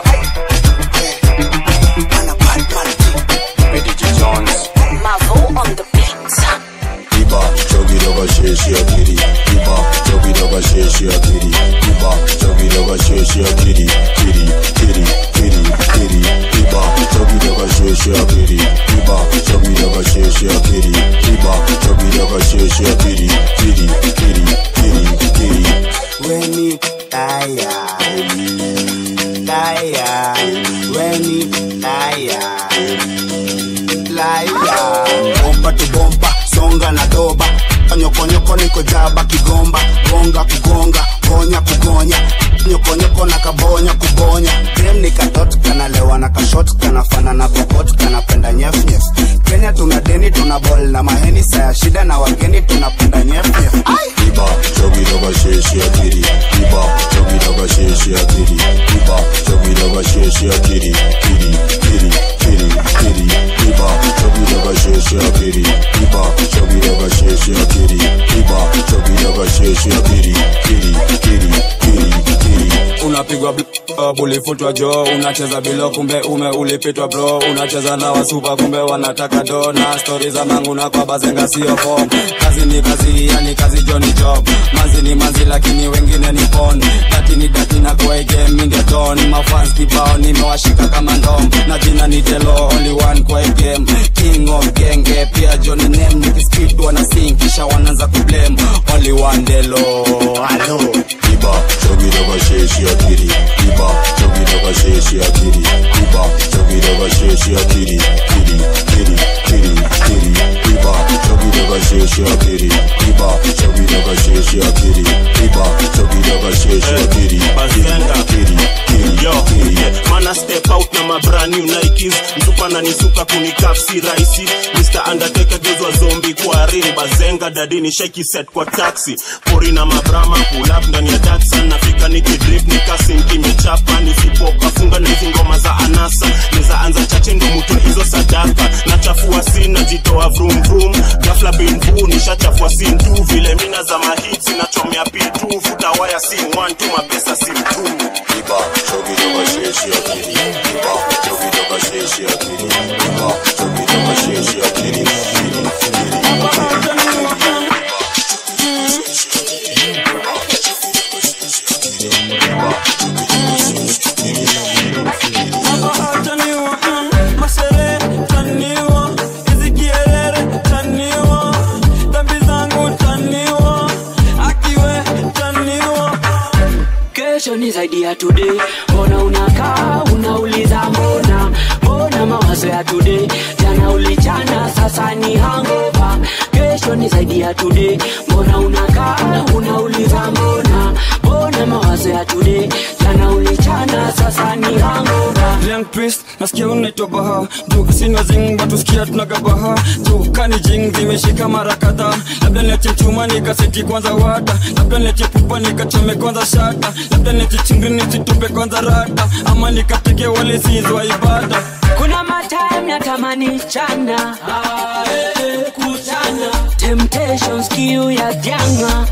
VTJ Jones. Mavo on the beat. Iba, chogi doga sheshi akiri. Iba, chogi doga sheshi akiri. Iba, chogi doga sheshi akiri. Kiri, kiri, kiri, kiri. Iba, chogi doga sheshi akiri. Iba, chogi doga sheshi akiri. Iba, chogi doga sheshi akiri. Kiri, kiri, kiri, kiri. Weni taya. Taya. Weni taya. Laya. Bomba tu bomba, songa na doba. Nyoko niko jaba kigomba. Gonga kugonga, gonya kugonya. Nyoko na kabonya kubonya. Dem ni katot, kanalewa na kashot. Kanafana na kokot, kanapenda nyef nyef. Kenya tuna deni, tuna ball na maheni. Saya shida na wageni, tunapenda nyef nyef. Iba, chogi doga sheshi akiri. Iba, chogi doga sheshi akiri. Iba, chogi doga sheshi akiri. Kiri, kiri, kiri, kiri. Iba, chogi doga sheshi akiri. Iba, chogi doga sheshi akiri. Iba, chogi doga sheshi akiri. Kiri, kiri, kiri, kiri. Unapigwa ulifutwa jo, unacheza bilo kumbe ulipitwa bro, unacheza na wasupa kumbe wanataka do, na story za mangu na kwa Bazenga sio form. Kazi ni kazi, yani kazi Johnny job. Manzi ni manzi lakini wengine ni pon. Dati na kwa game in the tone. Mafans kibao nimewashika kama ndom. Na jina ni Telo, only one kwa game. King of genge, pia Johnny name. Nikispit wana sing, kisha wanaanza kublame. Only one Delo, hello. Iba, chogi doga sheshi akiri. Iba, chogi doga sheshi akiri. Iba, chogi doga sheshi akiri. Kiri, kiri, kiri, kiri. Iba, chogi doga sheshi akiri. Iba, chogi doga sheshi akiri. Iba, chogi doga sheshi akiri. Bazenga. Kiri, kiri, Yo, kiri. mana step out na ma brand new Nikes. Mtupa na nisuka kunikapsi raisi. Mr. Undertaker gezwa zombie kwa ring. Bazenga dadini shaky set kwa taxi. Pori na mabrama pull up ndani ya Datsun. Nafika nikidrip nikasi nikimechapa. Nisipoka funga na hizi ngoma za anasa. Neza anza chache ndo muto hizo sadaka. Nachafua scene najitoa vroom vroom. Ghafla bin boo nishachafua scene tu. Vile mina za mahits nachomea P2. Futa waya scene 1 2 mapesa scene 2. Iba, chogi doga sheshi akiri. Iba, chogi doga sheshi akiri. Iba, chogi doga sheshi akiri. Kiri, kiri, kiri. Ni zaidi ya today. Mbona unakaa unauliza mbona mawazo ya today. Jana ulichana sasa ni hangover. Kesho ni zaidi ya today. Mbona unakaa unauliza mbona mawazo ya today. Jana ulichana sasa ni hangover. Young priest nasikia unaitwa baha. Juu kasini wazing watu sikia tunagabaha. Juu kani jing zimeshika mara kadhaa. Labda niache chuma nikaseti kwanza wata. Labda niache pupa nikachome kwanza shata. Labda niache chingri nisitupe kwanza rata. Ama nikateke wale sizwa ibada. Kuna matime natamani chana. Kuchana. Temptations kiu ya janga.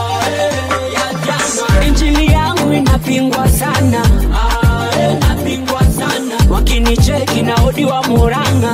Injili yangu inapingwa sana. Wakinicheki na odi wa Muranga.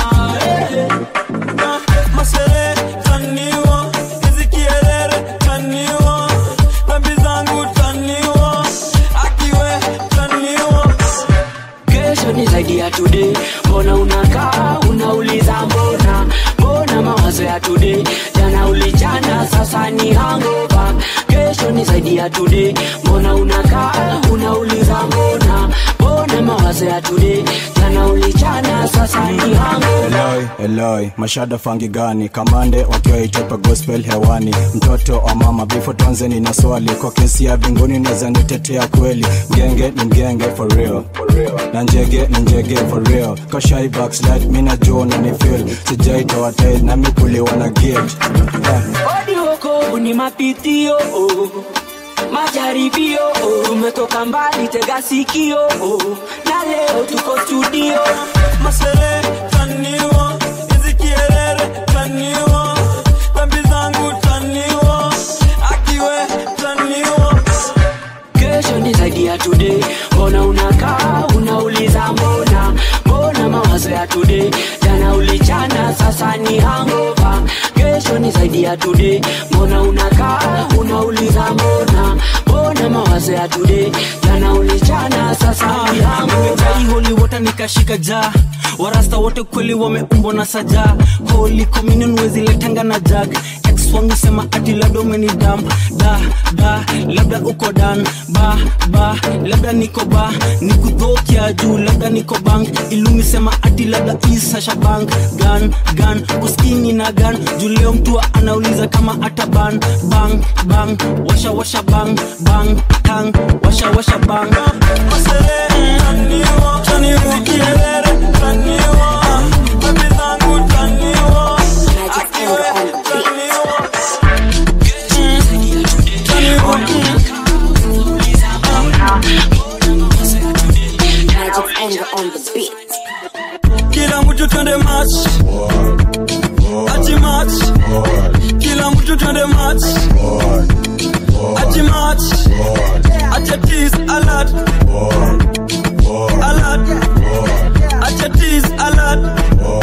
Masere taniwa, hizi kierere taniwa. Dhambi zangu taniwa, akiwe taniwa. Kesho ni zaidi ya today. Mbona unakaa unauliza mbona mawazo ya today. Jana ulichana sasa ni hangover. Kesho ni zaidi ya today. Mbona unakaa unauliza mbona mawazo ya today. Jana jana ulichana sasa ni hangover. Eloi, mashada fangi gani kamande wakiwa itopa gospel hewani. Mtoto wa mama bifo tonzeni na swali kwa kesi ya binguni neza nitetea kweli. Mgenge ni mgenge for real, na njege ni njege for real. Kashai backslide mina jona ni feel sijaito watai na mipuli wana gate. Odi hoko ni mapitio majaribio umetoka mbali tega sikio na leo tuko studio. Masere taniwa Izikierere taniwa Pembi zangu taniwa Akiwe taniwa. Kesho ni zaidi ya today. Mbona unakaa unauliza mbona mawazo ya today. Jana ulichana sasa ni hangover. Kesho ni zaidi ya today. Mbona unakaa unauliza mbona mawazo ya today. Jana ulichana sasa ni hangover. Holy water nikashika jaa. Warasta wote kweli wameumbwa na saja. Holy communion wezi letanga na jag. Ex wangu sema ati labda umeni dump. Da labda uko dan. Ba labda niko ba. Nikudhokia juu labda niko bank. Ilumi sema ati labda isa shabank. Gun uskini na gun. Juu leo mtu anauliza kama ataban. Bang washa bang tang washa bang. Taniwa kielere taniwa Pembi zangu taniwa Akiwe taniwa. Kila mtu twende match Ati match Kila mtu twende match Ati match Ati tease alert alert Ati tease alert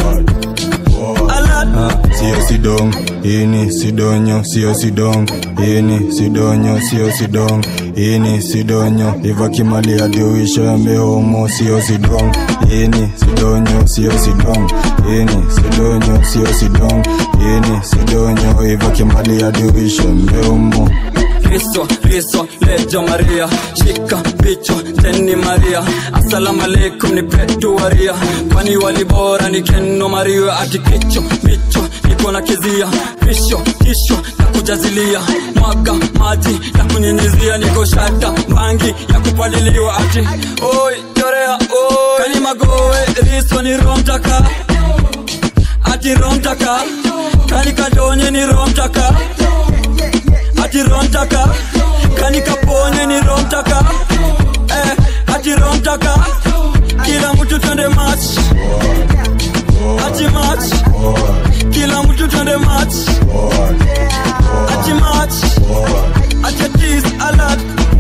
Sio sidong, ini sidonyo, sio sidong, ini sidonyo, sio sidong, ini sidonyo, iva kimali adiwisha mehomo, sio sidong, ini sidonyo, sio sidong, ini sidonyo, sio sidong, ini sidonyo, iva kimali adiwisha mehomo. Riso, lejo Maria. Shika picho, teni Maria. Assalamu alaikum ni petu waria. Kwani walibora ni keno Maria. Ati kicho, niko na kizia. Kisho, na kujazilia. Mwaga, maji, na kunyenyezia. Niko shata, mangi, ya kupaliliwa. Ati, oi, yorea, oi. Kani magoe, riso ni romtaka. Ati romtaka. Kani kadonye ni romtaka. Ati romtaka. Kani kaponye ni romtaka. Ati romtaka. Kila mtu twende match. Ati match. Kila mtu twende match. Ati match. Ati tease alert.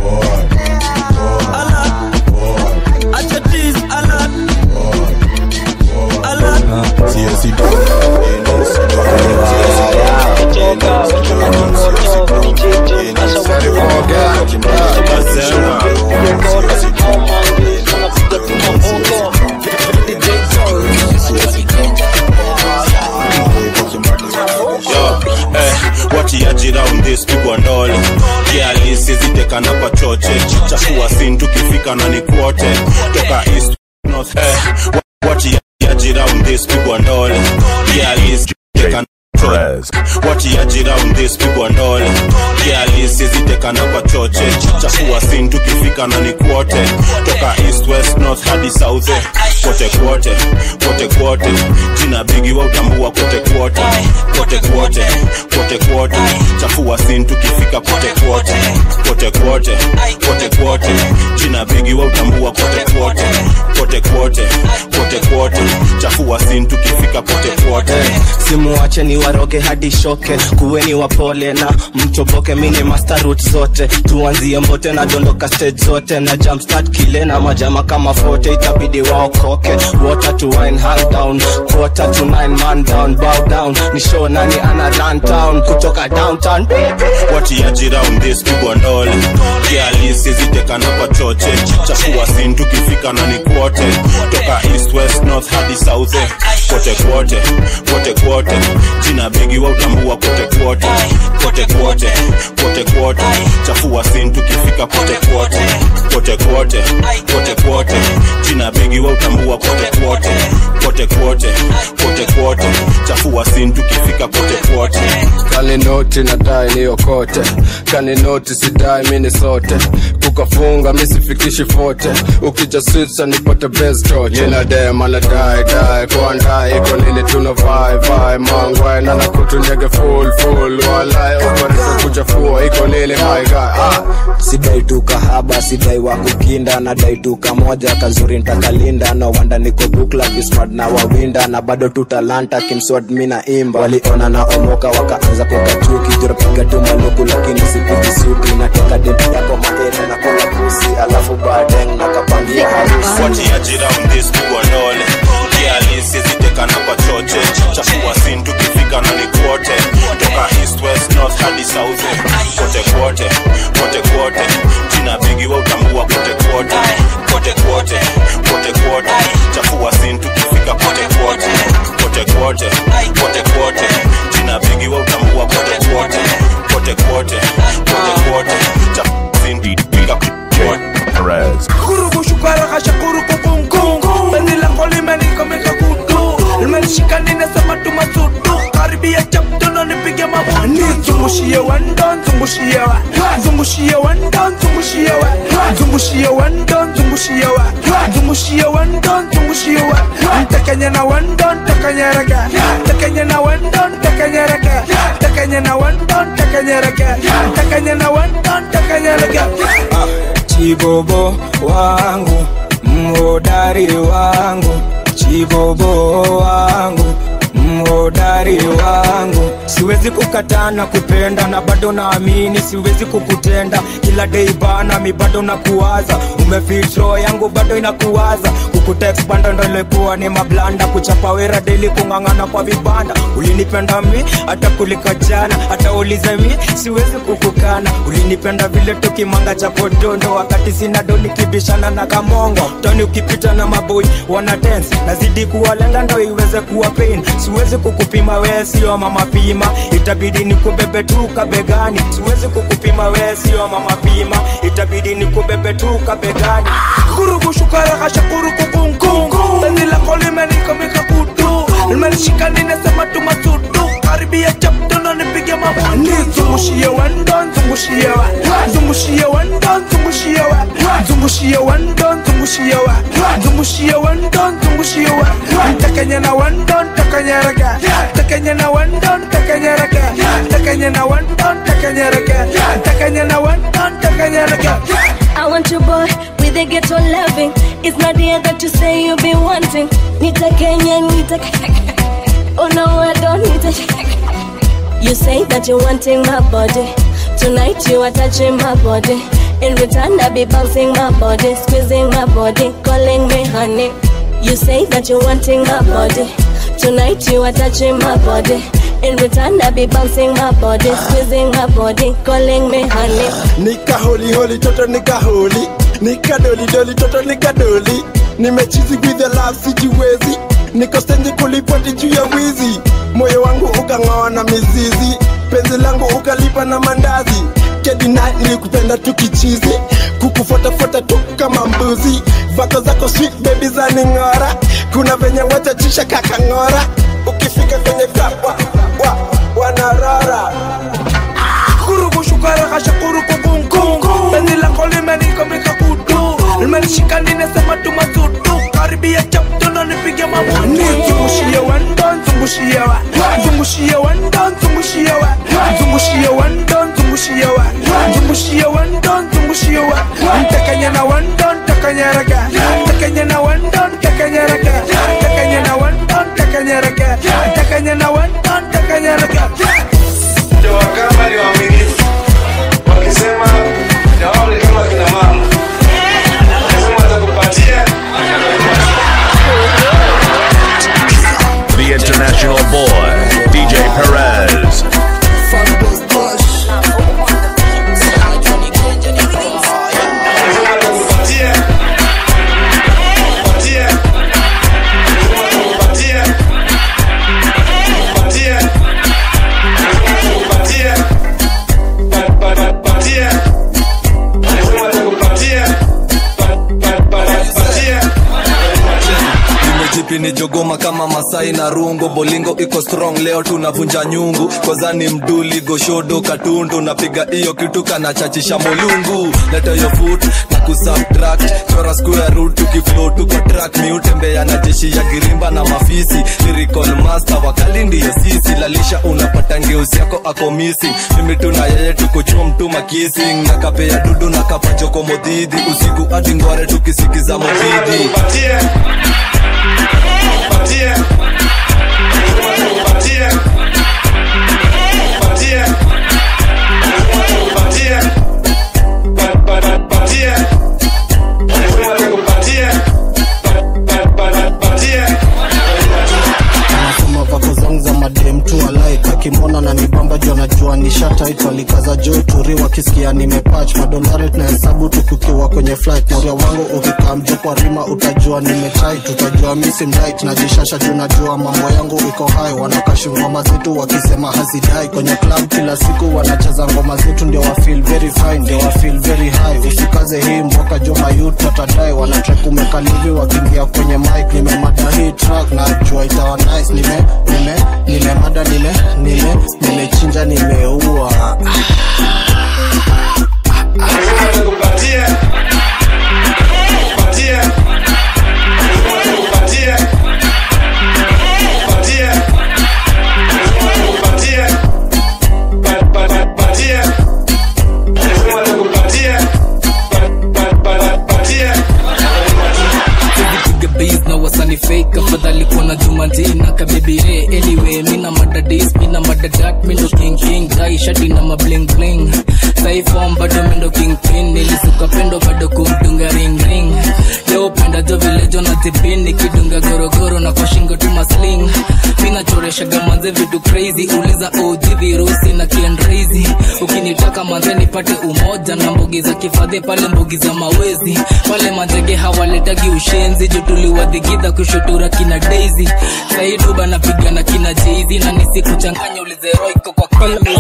Alert. Ati tease alert. Alert. Sio sidong. Watiaji round this pigwa ndole. Kiali siziteka na pachoche. Chakua sin tukifika na ni kwote. Toka east north. Watiaji round this pigwa ndole. Kiali siziteka na watiaji round this pigwa ndole. Kiali siziteka na pachoche. Chakua sin tukifika na ni kwote. Toka east west north hadi south. Kote jina bigi wa utambua kote chafua sin tukifika kote jina bigi wa utambua kote chafua sin tukifika kote. Simuache ni waroge hadi shoke. Kuweni wapole na mchoboke. Mini master route zote. Tuanzie mbote na dondoka stage zote. Na jump start kile na majama kama forte. Itabidi waokoke. Water to wine hand down. Quarter to 9 man down. Bow down. Ni show nani ana run town. Kutoka downtown. Watiaji round this pigwa ndole. Kiali siziteka na pachoche. Chafua sin tukifika na ni kwote. Toka east west north hadi south. Kote jina bigi wa utambua kote chafua sin tukifika kote kote kote kote kote jina bigi wa utambua kote kote kote kote kote kote chafua sin tukifika kote kote kani noti na dai niyo kote kani noti sidai mini sote kukafunga misifikishi fote ukija switsa nipate best choche nina dema na dai kwa ndai iko nini tuna vai mangwai na nakutu nyege full walai oparisa kuchafua iko nini my guy sidai tu kahaba sidai wa kukinda na dai tu kamoja kazuri nitakalinda no wanda niko bukla bismart na wawinda na bado tu talanta kimswad mina imba waliona na omoka wakaanza kukachuki jura piga tu maluku lakini sipigi suti na teka denti yako maere na kola pusi alafu badeng na kapangia harusi wati ajira undis kugonole kialisi zitekana kwa choche chafua sin tukifika na ni kwote toka east west north hadi south kote kote kote kote jina bigi wa utambua kote kote kote kote kote kote chafua sin tukifika kote kote kote kote kote kote jina bigi wa utambua kote kote kote kote kote kote chafua sin tukifika kote Perez. Kurubu shukara kasha kurubu kungu Beni lango limenika meka kutu Limenishika nine sema tumasudu Karibia chaptono nipige mabutu Zungushie wandon, zungushie wa Zungushie wandon, zungushie wa Zungushie wandon, zungushie wa Zungushie wandon, zungushie wa Ntakanya na wandon, takanya raga Takanya na wandon, takanya raga Takanya na wandon, takanya raga Takanya na wandon, takanya raga Chibobo wangu, mhodari wangu, chibobo wangu, mhodari wangu. Siwezi kukatana kupenda na bado naamini siwezi kukutenda. Kila day bana mi bado nakuwaza, umefitro yangu bado inakuwaza. Kukutext banda ndolekuwa ni mablanda, kuchapa wera daily kungangana kwa vibanda. Ulinipenda mi hata kulika jana, hata ulize mi siwezi kukukana. Ulinipenda vile tukimanga cha podondo, wakati sina doni kibishana na kamongo. Toni ukipita na maboy wana dance, nazidi kuwalenga ndo iweze kuwa pain. Siwezi kukupima we sio mama pima, itabidi nikubebe tu kabegani. Siwezi kukupima we sio mama pima, itabidi nikubebe tu kabegani. Kurubu shukara kasha kurubu kungu Beni lako limenika meka kutu Limenishika nine sema tumasudu Karibia chaptono nipige mabutu Zungushie wandon, zungushie wa Zungushie wandon, zungushie wa Zungushie wandon, zungushie wa Zungushie wandon, zungushie wa Takanya na wandon, takanya raga Takanya na wandon, takanya raga Takanya na wandon, takanya raga Takanya na wandon, takanya raga I want you boy with a ghetto loving. It's not the that you say you've been wanting. Nita Kenya, nita Oh no, I don't need it. You say that you're wanting my body. Tonight you are touching my body. In return I be bouncing my body, squeezing my body, calling me honey. You say that you're wanting my body. Tonight you are touching my body. In return I be bouncing my body, squeezing my body, calling me honey. Nika holy holy toto nika holy, nika doli doli toto nika doli. Nimechizi with the love sijiwezi, niko stendi kulipoti juu ya wizi. Moyo wangu ukang'oa na mizizi, penzi langu ukalipa na mandazi. Kedi night nilikupenda tukichizi, kukufuata tu kama mbuzi. Vako zako sweet baby za ning'ora, kuna venye watachisha kakang'ora. Ukifika kwenye club wanarara. Kurubu shukara kasha kurubu kungu Beni lako limenika meka kutu Limenishika nine sema tumasudu Karibia chaptono nipige mabutu Zungushie wandon, zungushie wa Zungushie wandon, zungushie wa Zungushie wandon, zungushie wa Zungushie wandon, zungushie wa Takanya na wandon, takanya raga Takanya na wandon, takanya raga Takanya na wandon, takanya raga Takanya na wandon, takanya raga Ndio kama ni waaminifu wakisema naone kama kina mama lazima atakupatia. The international boy DJ Perez. ni jogoma kama Masai na Rungo. Bolingo iko strong leo tunavunja nyungu. Kozani mduli goshodo katundu. Napiga iyo kitu kana chachisha molungu. Leta yo foot na kusubtract. Chora square root tukiflow tuko track. Miutembea na jeshi ya girimba na mafisi. Lyrical master wakali ndiyo sisi. Lalisha unapata ngeuzi yako ako missing. Mimi tuna yeye tukuchua mtuma kissing. Nakapea dudu na kapachoko modidi. Usiku adi ngware tukisikiza modidi. Patie Patie Patie Patie Patie Anasema vako zangu za madem tu alike. Akimona na nibamba juu anajua nishataitwa. Likaza juu turi wakisikia nimepatch. Madolari tunahesabu tukiwa kwenye flight. Moria wangu ukikaa mjo kwa rima utajua nimetight. Utajua misi mlight. Najishasha juu najua mambo yangu iko high. Wanakashi ngoma zetu wakisema hazidai. Kwenye club kila siku wanacheza ngoma zetu. Ndio wa feel very fine, ndio wa feel very high. Usikaze hii mboka jo mayut watadai. Wanatrack umekalivi wakiingia kwenye mic. Nimemada hii track najua itawa nice. Nimemada nimechinja nimeua. Patie Patie Patie Patie Patie Patie na wasani fake afadhali kuona Jumanjina kabibire. Anyway mina madadis mina madadat mindo king dai shati na mabling bling. Saifom bado mindo king pin. Nilisuka pendo bado kumdunga ring ring. Leo penda jo village na tipini kidunga gorogoro na kwa shingo tu masling. Mina choresha gamanze vitu crazy. Uliza OG virusi na kiendrazy. Ukinitaka manze nipate umoja na mbogi za kifadhe pale mbogi za mawezi. Pale manjege hawaletagi ushenzi jutuli wadigida kushutura kina Daisy. Saidu bana piga na kina Jay-Z. Na nisi kuchanganya ulize Royko kwa kalmi.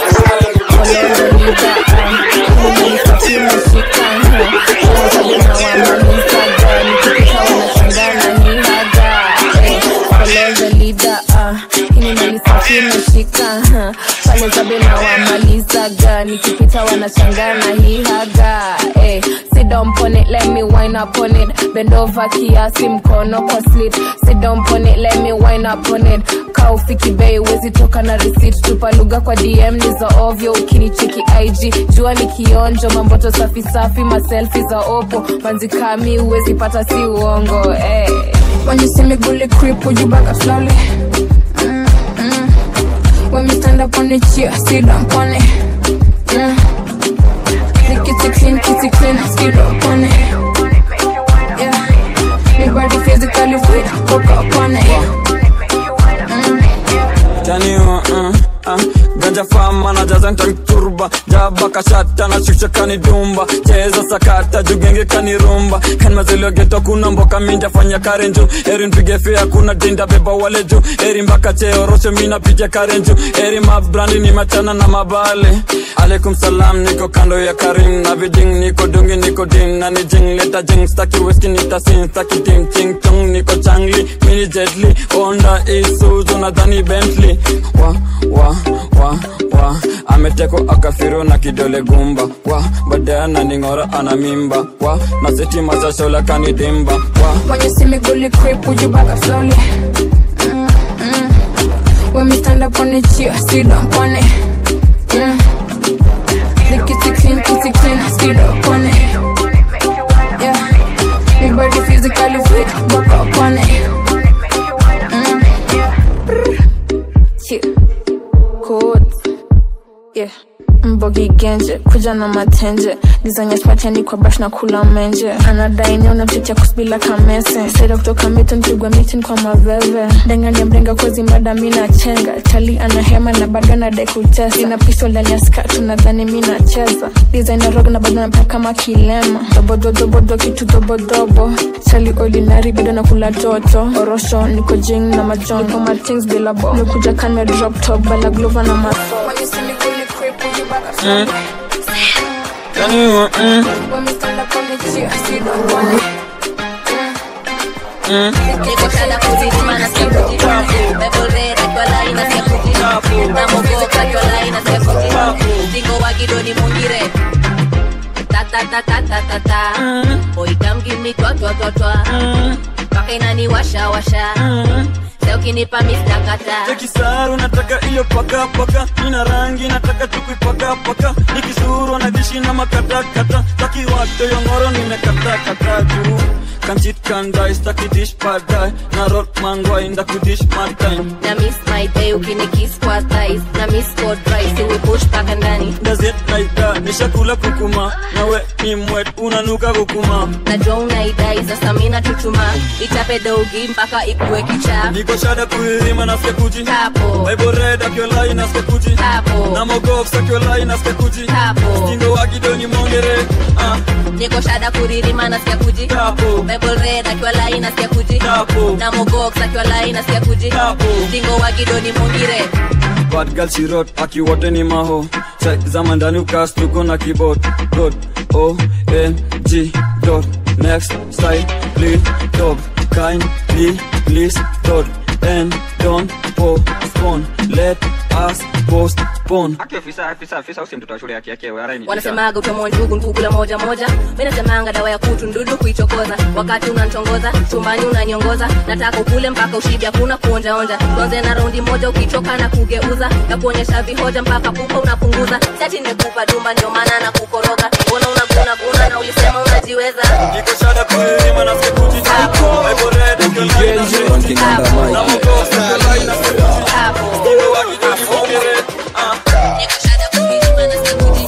Pale zabe na wamalizaga. Nikipita wanachangana hii haga. Sit down on it, let me wind up on it. Bend over kiasi mkono kwa slit. Sit down on it, let me wind up on it. Kaufiki bei wezi toka na receipt. Tupa lugha kwa DM ni za ovyo. Ukinicheki IG jua ni kionjo. Mamboto safi safi maselfie za opo. Manzi kami uwezi pata si uongo. When you see me bully creep, would you back up slowly? When we stand up on the chair, sit down on it. Kitty clean, sit up on it. Yeah, my body physically fit, hook up on it. Ganja fama na jaza ntanturba. Jaba kashata na shusha kani dumba. Cheza sakata jugenge kani rumba. Kan mazelo geto kuna mboka minja fanya karenjo. Eri npige fea kuna dinda beba wale jo. Eri mbaka cheo roshe mina pija karenjo. Eri mabrandi ni machana na mabale. Alaikum salam niko kando ya Karim. Na viding niko dungi niko dim. Na ni jing leta jing staki whisky nita sin. Staki tim ching chong niko changli. Mini jetli Honda Isuzu na Dani Bentley. Ameteko akafiro na kidole gumba. Badaya na ningora ana mimba. Na seti maza shola kani dimba. When you see me bully creep, would you back up slowly? When we stand up on the chair, sit down on it. The kitty clean, sit up on it. Yeah, my body physically fit, back up on it. Codes, yeah. Mbogi genje, kuja na matenje. Gizanya spateni kwa bash na kula menje. Anadai ni unatetia kusbila kamese. Seda kutoka mito mpigwa mitin kwa maveve. Dengani ya mrenga kozi mada mina chenga. Chali anahema na baga na dai kutesa. Ina pistol ndani ya skatu na dhani mina cheza. Designer rock na bado na paka kama kilema. Dobo kitu dobo. Chali ordinary bado na kula toto. Orosho niko jing na majon. Niko matings bila bo. Nikuja kanme drop top bala glova na maso. When you see me fully creep, would you back up slowly? When we stand up on the chair, sit down on it. Niko shada kuzizima na siya kujitafu Bebole rekwa lai na siya kujitafu Na mogo kakwa lai na siya kujitafu Tingo wagidoni mungire Ta ta ta ta ta ta ta Boy come give me twa twa twa twa Paka inani washa washa Leo kinipa mistakata Tekisaru nataka iyo paka paka Nina rangi nataka tukipaka paka Nikisuru na dishi na makata kata Taki wate yongoro nimekata kata juu Can cheat, can die, staki dish padai Na rock mangwa inda kudish mad time Na miss my day ukini kiss kwa thighs Na miss code rice iwe push paka ndani Does it like that, nisha kula kukuma Na we ni mwet unanuka kukuma Na jo unaidai sasa mina tutuma Itape dogi mpaka ikuwe kicha Niko shada kuirima na skekuji Tapo Bible red akiolai na skekuji Tapo Na mogox akiolai na skekuji Tapo Stingo wakidoni mongere Niko shada kuririma na skekuji Tapo Bible red akiolai na skekuji Tapo Na mogox akiolai na skekuji Tapo Stingo wakidoni mongere Bad girl she wrote aki wote ni maho Sai zama ndani ukas tuko na keyboard God O-N-G dot Next style please dog Kindly please dot And don't postpone Let us postpone Aki ofisa usimtoto shule yake wewe Wanasemaga utamwa njugu nkukula moja moja Mimi nasemanga dawa ya kutu ndudu kuichokoza Wakati unanitongoza, chumbani unaniongoza Nataka ukule mpaka ushibe hakuna kuonja onja Tuanze na raundi moja ukichoka na kugeuza Na kuonyesha vihoja mpaka pupa unapunguza Sati nimekupa duma ndio maana na kukoroga Mbona unaguna na ulisema unajiweza Niko shada kuirima na skekuji Bible red akiolai na mogox akiolai na skekuji Stingo wakidoni mongere Niko shada kuririma na skekuji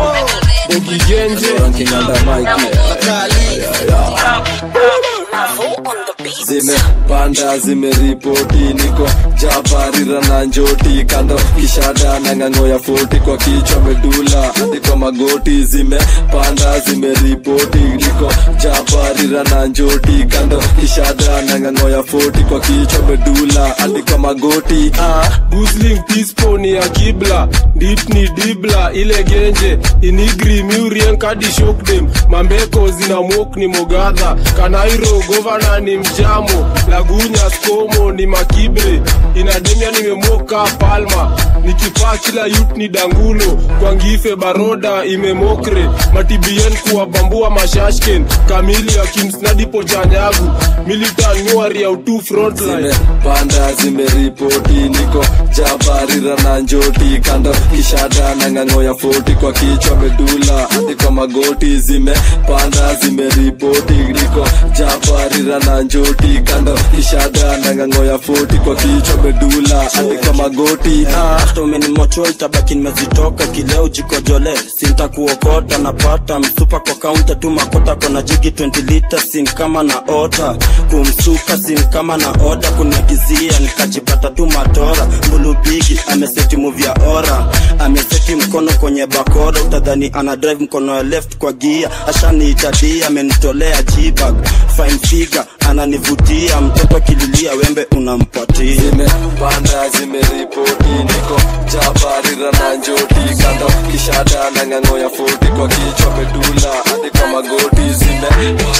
Zimepanda zimeripoti niko jabarira na njoti kando kishada na ng'ang'o ya 40 kwa kichwa medula hadi kwa magoti zimepanda zimeripoti niko jabarira na njoti kando kishada na ng'ang'o ya 40 kwa kichwa medula hadi kwa magoti Gusling tisponi ya kibla Dip ni dibla ile genje Inigri miurien kadi shock them Mambeko zina mwok ni mogadha Kanairo governor ni mjamo Lagunya skomo ni makibre Inademia nimemoka palma Nikipaa kila youth ni dangulo Kwa ngife baroda imemokre Matibien kuwa bambua mashashken Kamili ya kimsnadi pochanyagu Militan nyuari ya utu frontline Zimepanda zimeripoti niko jabarira na njoti kando kishada na ng'ang'o ya 40 kwa kichwa medula hadi kwa magoti zimepanda zimeripoti niko jabarira na njoti kando kishada na ng'ang'o ya 40 kwa kichwa medula hadi kwa magoti hata umenimocho itabaki nimezitoka kileo jikojole sinta kuokota napata msupa kwa kaunta tu makota kona jigi 20 liters sin kama na ota kumsuka sin kama na oda kunagizia nikajipata tu matora mbulubigi ameseti move ya ora ameseti mkono kwenye bakora utadhani ana drive mkono ya left kwa gia ashaniitadia amenitolea jibag fine figure ananivutia mtoto kililia wembe unampatia zimepanda zimeripoti niko jabarira na njoti kando kishada na ng'ang'o ya 40 kwa kichwa medula hadi kwa magoti zimepanda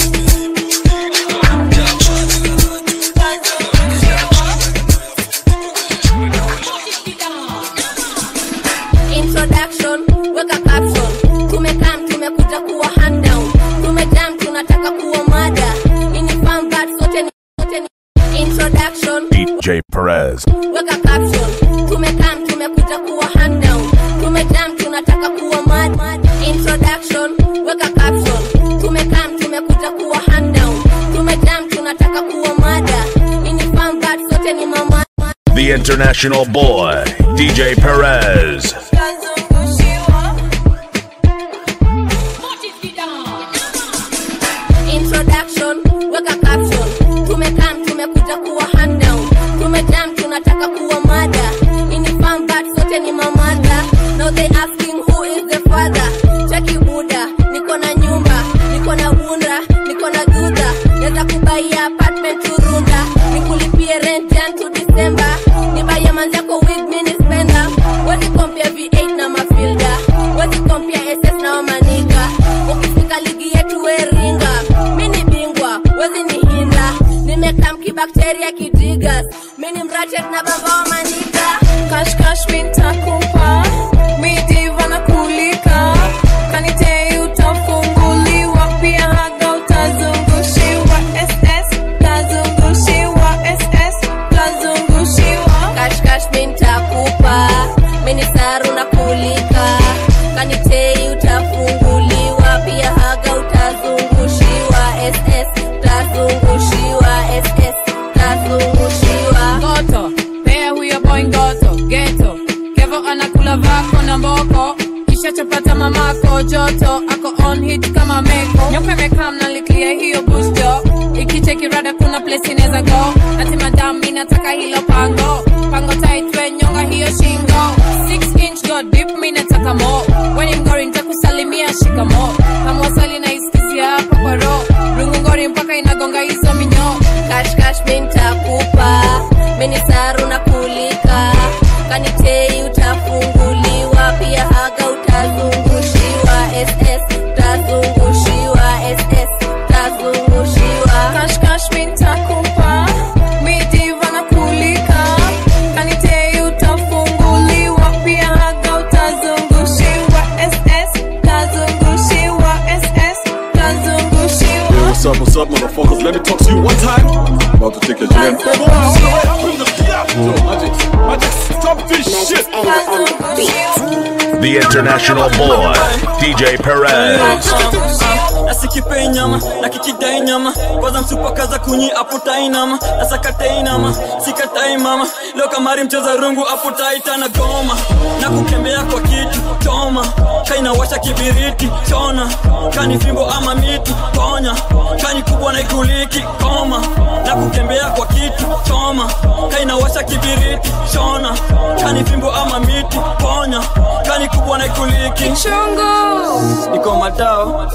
Introduction, weka caption tumekuja kuwa hand down tumejam tunataka kuwa mada ini fan bad sote ni Introduction DJ Perez weka caption tumekuja kuwa hand down tumejam tunataka kuwa mada Introduction weka caption tumekuja kuwa hand down tumejam tunataka kuwa mada ini fan bad sote ni mama The international boy DJ Perez Introduction weka caption tumekuja kuwa hand down tumejam tunataka kuwa mada ini fan bad sote ni mamada now they asking who is the father cheki buda niko na nyumba niko na bunda niko na duda naweza kubaia apartment turunda nikulipie rent jan to December nibaia manzako wig mini spender wezi compare bakteria kidigas. Mini mrachet na baba wa manika. Cash cash mintakupa, mi diva na kulika. Kanite utafunguliwa, pia haga utazungushiwa. SS tazungushiwa, SS tazungushiwa. Cash cash mintakupa, mini saru na kulika. Kanite utafunguliwa, pia haga utazungushiwa. SS tazungushiwa, SS tazungushiwa. Goto, pea huyo boy ngoto, ghetto. Kevo anakula vako na mboko. Kisha chapata mamako joto, ako on hit kama meko. Nyoka mekam na liklia hiyo busto. Ikicheki rada kuna place ineza go. Ati madam minataka hilo pango. Pango tight we nyonga hiyo shingo. 6 inch go deep minataka mo. When mgori nitakusalimia shikamo. Kama wasali na iskizia hapa kwa ro. Rungu ngori mpaka inagonga hizo minyo. Cash cash mintakupa, mini saru na kulika. Kanitei utafunguliwa, pia haga utazungushiwa. SS tazungushiwa, SS tazungushiwa. Cash cash mintakupa, mi diva na kulika. Kanite utafunguliwa, pia haga utazungushiwa. SS tazungushiwa, SS tazungushiwa. Hey, what's up, motherfuckers? Let me talk to you one time. About to take your jam. Magic, stop this shit. The international boy, DJ Perez. Nasikipe nyama, nakikidai nyama. Kwanza msupa kaza kunyi aputai nama. Nasakatai nama, sikatai mama. Leo kamari mcheza rungu aputai tana goma. Na kukembea kwa kitu, choma. Kaina washa kibiriti, chona. Kani fimbo ama miti, ponya. Kani kubwa na ikuliki, koma. Na kukembea kwa kitu, choma. Kaina washa kibiriti, chona. Kani fimbo ama miti, ponya. Kani kubwa na ikuliki Chungu niko madao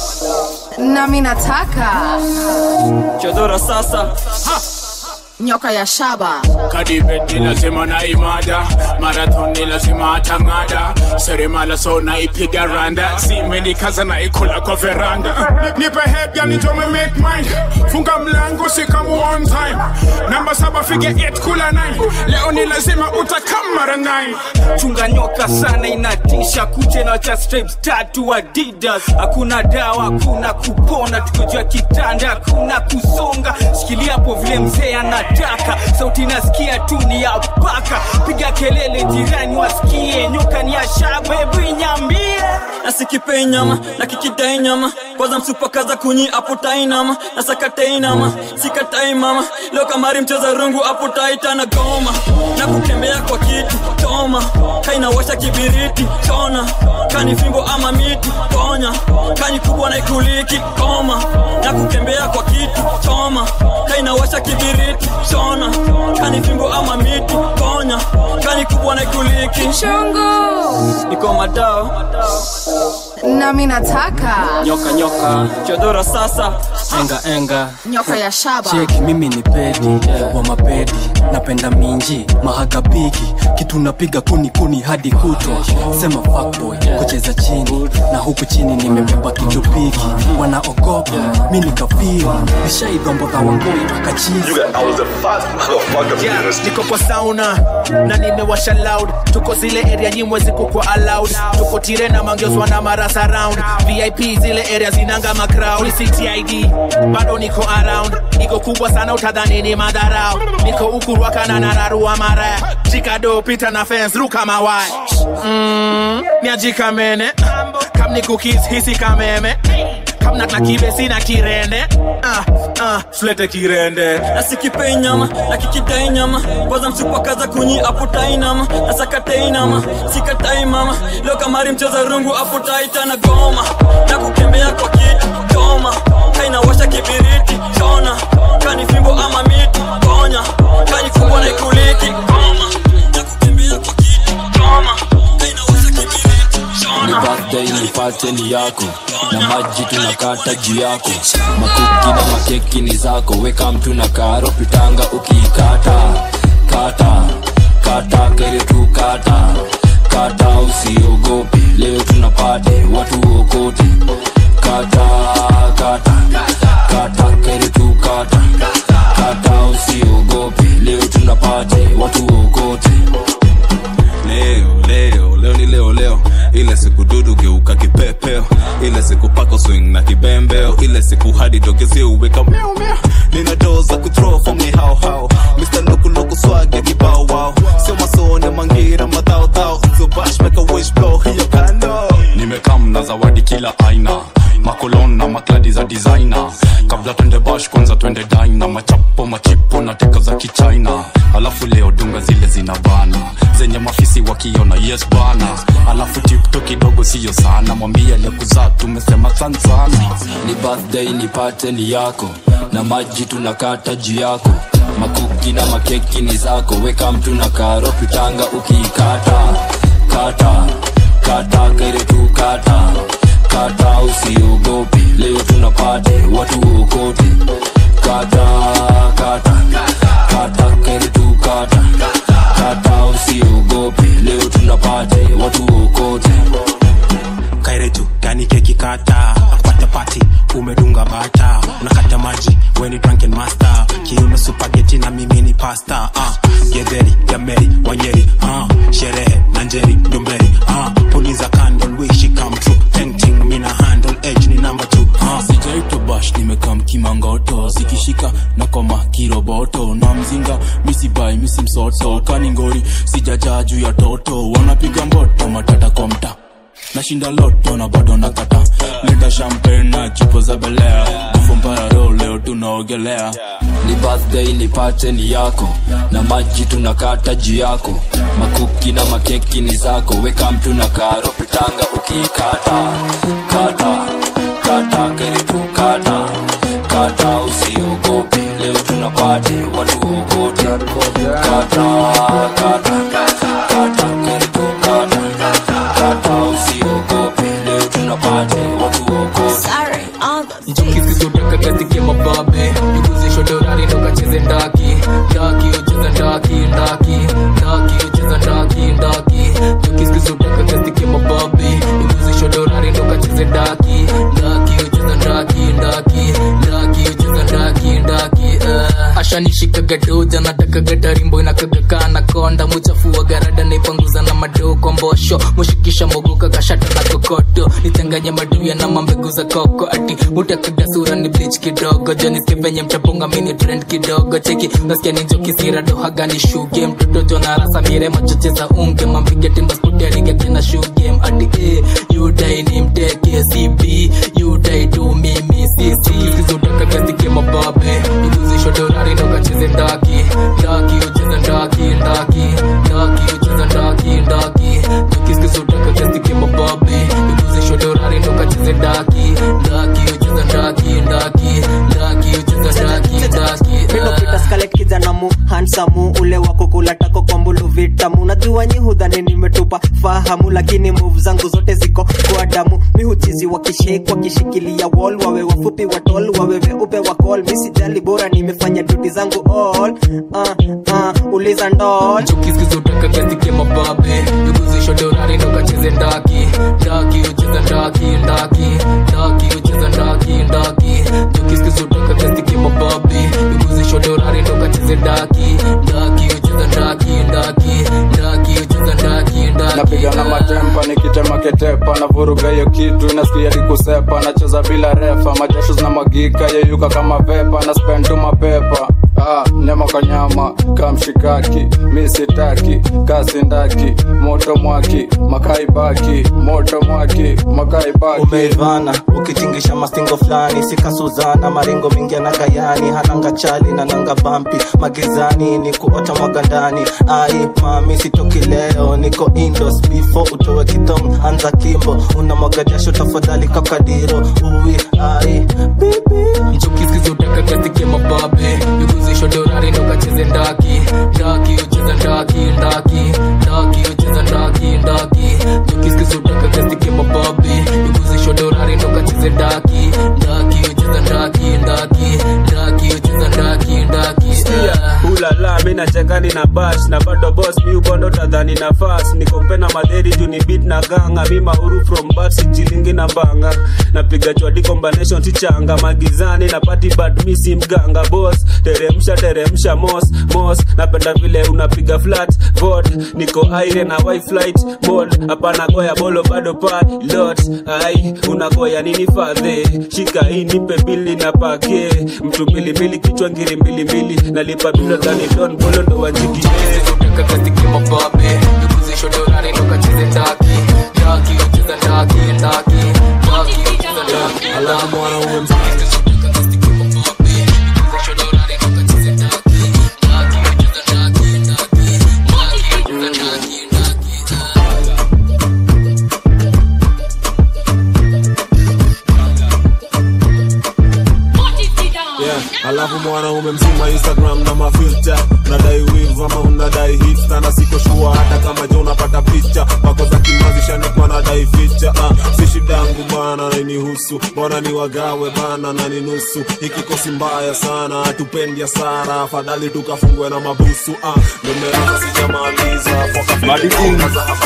na minataka chodora sasa ha! Nyoka ya shaba Kadibet ni lazima na imada, marathon ni lazima atangada. Seremala so na ipiga randa, simeni kaza na ikula kwa veranda. Nipe head ya nitome make mine, funga mlango sikamu on time. Namba 7 fige 8 kula 9, leo ni lazima utakamara 9. Chunga nyoka sana inatisha, kuche na cha stripes tatu Adidas. Hakuna dawa, hakuna kupona, tukojua kitanda, hakuna kusonga. Shikilia hapo vile mzee anataka, sauti nasikia tu ni ya paka. Piga kelele jirani wasikie, nyoka ni ya shaba, hebu inyambie. Nasikipe nyama, nakikidai nyama. Kwanza msupa kaza kunyi aputai nama. Nasakatai nama, sikatai mama. Leo kamari mcheza rungu aputai tana goma. Na kukembea kwa kitu, choma. Kaina washa kibiriti, chona. Kani fimbo ama miti, ponya. Kani kubwa na ikuliki, koma. Na kukembea kwa kitu, choma. Kaina washa kibiriti, chona. Kani fimbo ama miti, ponya. Kani kubwa na ikuliki Chungu niko madao na minataka nyoka chodora sasa enga nyoka ya shaba. Check mimi ni pedi wa mapedi, napenda minji mahagabiki, kitu napiga kuni hadi kutwa. Sema fuckboy kucheza chini na huku chini nimebeba kijupiki. Wanaogopa mimi nikafia, nishaidombo za wangoi akachizi. I was the first motherfucker. Niko kwa sauna na nimewasha loud. Tuko zile area nyimwe ziko kwa allowed. Tuko tire na mangioswa na maras around. VIP zile area zinanga macrowd. CTID bado niko around. Niko kubwa sana utadhani ni madarao. Niko ukurwaka na nararua mara. Chikado pita na fence ruka mawai. Niajika mene kam ni cookies hisi kameme. Kam na kibe sina kirende. Flete kirende. Nasikipe nyama, nakikidai nyama. Kwanza msupa kaza kunyi aputai nama. Nasakatai nama, sikatai mama. Leo kamari mcheza rungu aputai tana goma. Na kukembea kwa kitu, choma. Kaina washa kibiriti, chona. Kani fimbo ama miti, ponya. Kani kubwa na ikuliki, goma. Na kukembea kwa kitu, choma. Kaina washa kibiriti, chona. Ni birthday ni party ni yako, na maji tunakata juu yako. Makuki na makeki ni zako, weka mtu na karo pitanga ukikata. Kata kere tu kata usiogope, leo tunapate watu okote. Kata kere tu kata usiogope. na kibembeo ile siku hadi dogezi uweka meow meow. Nina doza kuthrow for me how how. Mr. Loku Loku swag ya kibao wow. Sio masone mangira madao dao. So bash make a wish blow hiyo kando. Nimekam na zawadi kila aina, makolon na makladi za designer. Kabla twende bash kwanza twende dina, machapo machipo na teka za kichina. Alafu leo dunga zile zinabana, zenye mafisi wakiona yes bana. Alafu tiktok kidogo siyo sana, mwambie lekuzaa tumesema sana sana. Ni birthday ni party ni yako, na maji tunakata juu yako. Makuki na makeki ni zako, weka mtu na karo pitanga ukiikata. Kata, kata kere tu kata. Kata usiogope, leo tunapate watu ukote. Kata, kata, kata kere tu kata. Kata usiogope, leo tunapate watu ukote. Kaire tu, gani keki kata. Akupata party, umedunga bata. Unakata maji, weni drunken master. Kiuno spaghetti na mimi ni pasta. Gederi, Yameri, Wanyeri. Sherehe, Nanjeri, Dumberi. Puliza candle, wish she come true. Ting mina handle, edge ni number 2. Sijaito bash, nimekam kimangoto. Sikishika na koma kiroboto. Na mzinga, misi bai, misi msoto. Kaningori, sijaja juu ya toto. Wanapiga mboto, matata kwa mta. Nashinda loto na bado nakata. Leta champagne na chupo za belea. Bufumbara roll leo tunaogelea. Ni birthday ni party ni yako, na maji tunakata juu yako. Makuki na makeki ni zako, weka mtu na karo pitanga ukiikata. Kata, kata kere tu kata. Kata usiogope, leo tunapate watu ukote. Kata, kata, kata kere tu kata. Kata usiogope, leo tunapate watu ukote. Njoki zizotaka kazi mababe. Nikuzi shodorari ndo kacheze ndaki. Ndaki ucheza ndaki, ndaki. Ndaki ucheza ndaki, ndaki. Njoki zizotaka kazi mababe. Nikuzi shodorari ndo kacheze ndaki. Ndaki ucheza ndaki, ndaki. Ndaki ucheza ndaki, ndaki. Asha nishika gadoja nataka gatarimbo inakagaka na konda. Muchafu wa garada naipanguza na madoko mbosho. Mushikisha mogoka kashata na kokoto. Nitanganya maduya na mambegu za koko. Ati mutakida sura ni bleach kidogo. Johnny Stevenye mtaponga mini trend kidogo. Cheki nasikia ninjoki sira doha gani shoe game. Toto jona rasa mire machoche za unge. Mambige timba skutia riga kena shoe game. Ati you die ni mteke CB. You die to mimi CC. Kizutaka kazi mababe. Nikuzi shodorari ndo kacheze ndaki. Ndaki ucheza ndaki, ndaki. Ndaki ucheza ndaki, ndaki. Kizutaka kazi mababe. Nikuzi shodorari ndo kacheze ndaki. Ndaki ucheza ndaki, ndaki. Ndaki ucheza ndaki, ndaki. Mino pita skalet kijana mu hansamu. Ule wako kula tako kwa mbulu vitamu. Najua nyi hudhani nimetupa fahamu, lakini move zangu zote ziko kwa damu. Mihuchizi wakishake wakishikilia wall. Wawe wafupi watol, wawe weupe wakol. Misi jali bora nimefanya duty zangu all. Uliza ndol. Njoki zizotaka kazi mababe. Nikuzi shodorari ndo kacheze ndaki. Ndaki ucheza ndaki, ndaki. Ndaki ucheza ndaki, ndaki. Njoki zizotaka kazi mababe. Nikuzi shodorari ndo kacheze ndaki. Ndaki ucheza ndaki, ndaki. Ndaki ucheza ndaki, ndaki. Napiga na matempa nikitema ketepa. Na vuruga hiyo kitu inasikia likusepa. Nacheza bila refa, majasho zinamwagika. Yeyuka kama vepa, na spend tu mapepa. Nyama kwa nyama, kamshikaki. Misitaki, kasi ndaki. Moto mwaki, makai baki. Moto mwaki, makai baki. Umeivana, ukitingisha mastingo flani. Sika Suzana, maringo mingi na gayani. Hananga chali na nanga bampi. Magizani, ni kuota mwagandani. Ai, mami sitoki leo. Niko indos, before utowe kitong. Anza kimbo, una mwagajasho tafadhali kakadiro. Uwi, ai, bibi. Njoki zizotaka kazi mababe. Nikuzi shodorari ndo kacheze ndaki. Ndaki ucheza ndaki, ndaki. Ndaki ucheza ndaki, ndaki. Njoki zizotaka kazi mababe. Nikuzi shodorari ndo kacheze ndaki. Ndaki ucheza ndaki, ndaki. Ndaki ucheza ndaki, ndaki. Ulala mi nacheka nina bash na bado boss mi ubondo tadhani na fast niko mpena madheri juu ni beat na ganga mi mahuru from bat sijilingi na mbanga napiga chwadi combination tichanga magizani na party bad mi si mganga boss teremsha mos napenda vile unapiga flat vod niko aire na wifi flight mode hapana goya bolo bado pilot ai unagoya nini fadhe shika hii nipe bili na pake mtu mbili kichwa ngiri mbili nalipa bila ndani don bolo ndo wajiki kaka stikima babe position dorani ndo cheze taki cheza taki alafu mwana uwe mziki alafu mwanaume mzima Instagram na mafilter unadai wave ama unadai hipster na siko sure hata kama je unapata picha wako za kimazisha ni kwa nadai feature si shida yangu bana na nihusu bora ni wagawe bana na ni nusu ikikosi mbaya sana hatupendi hasara afadhali tukafungwe na mabusu nimeanza sijamaliza foka madiding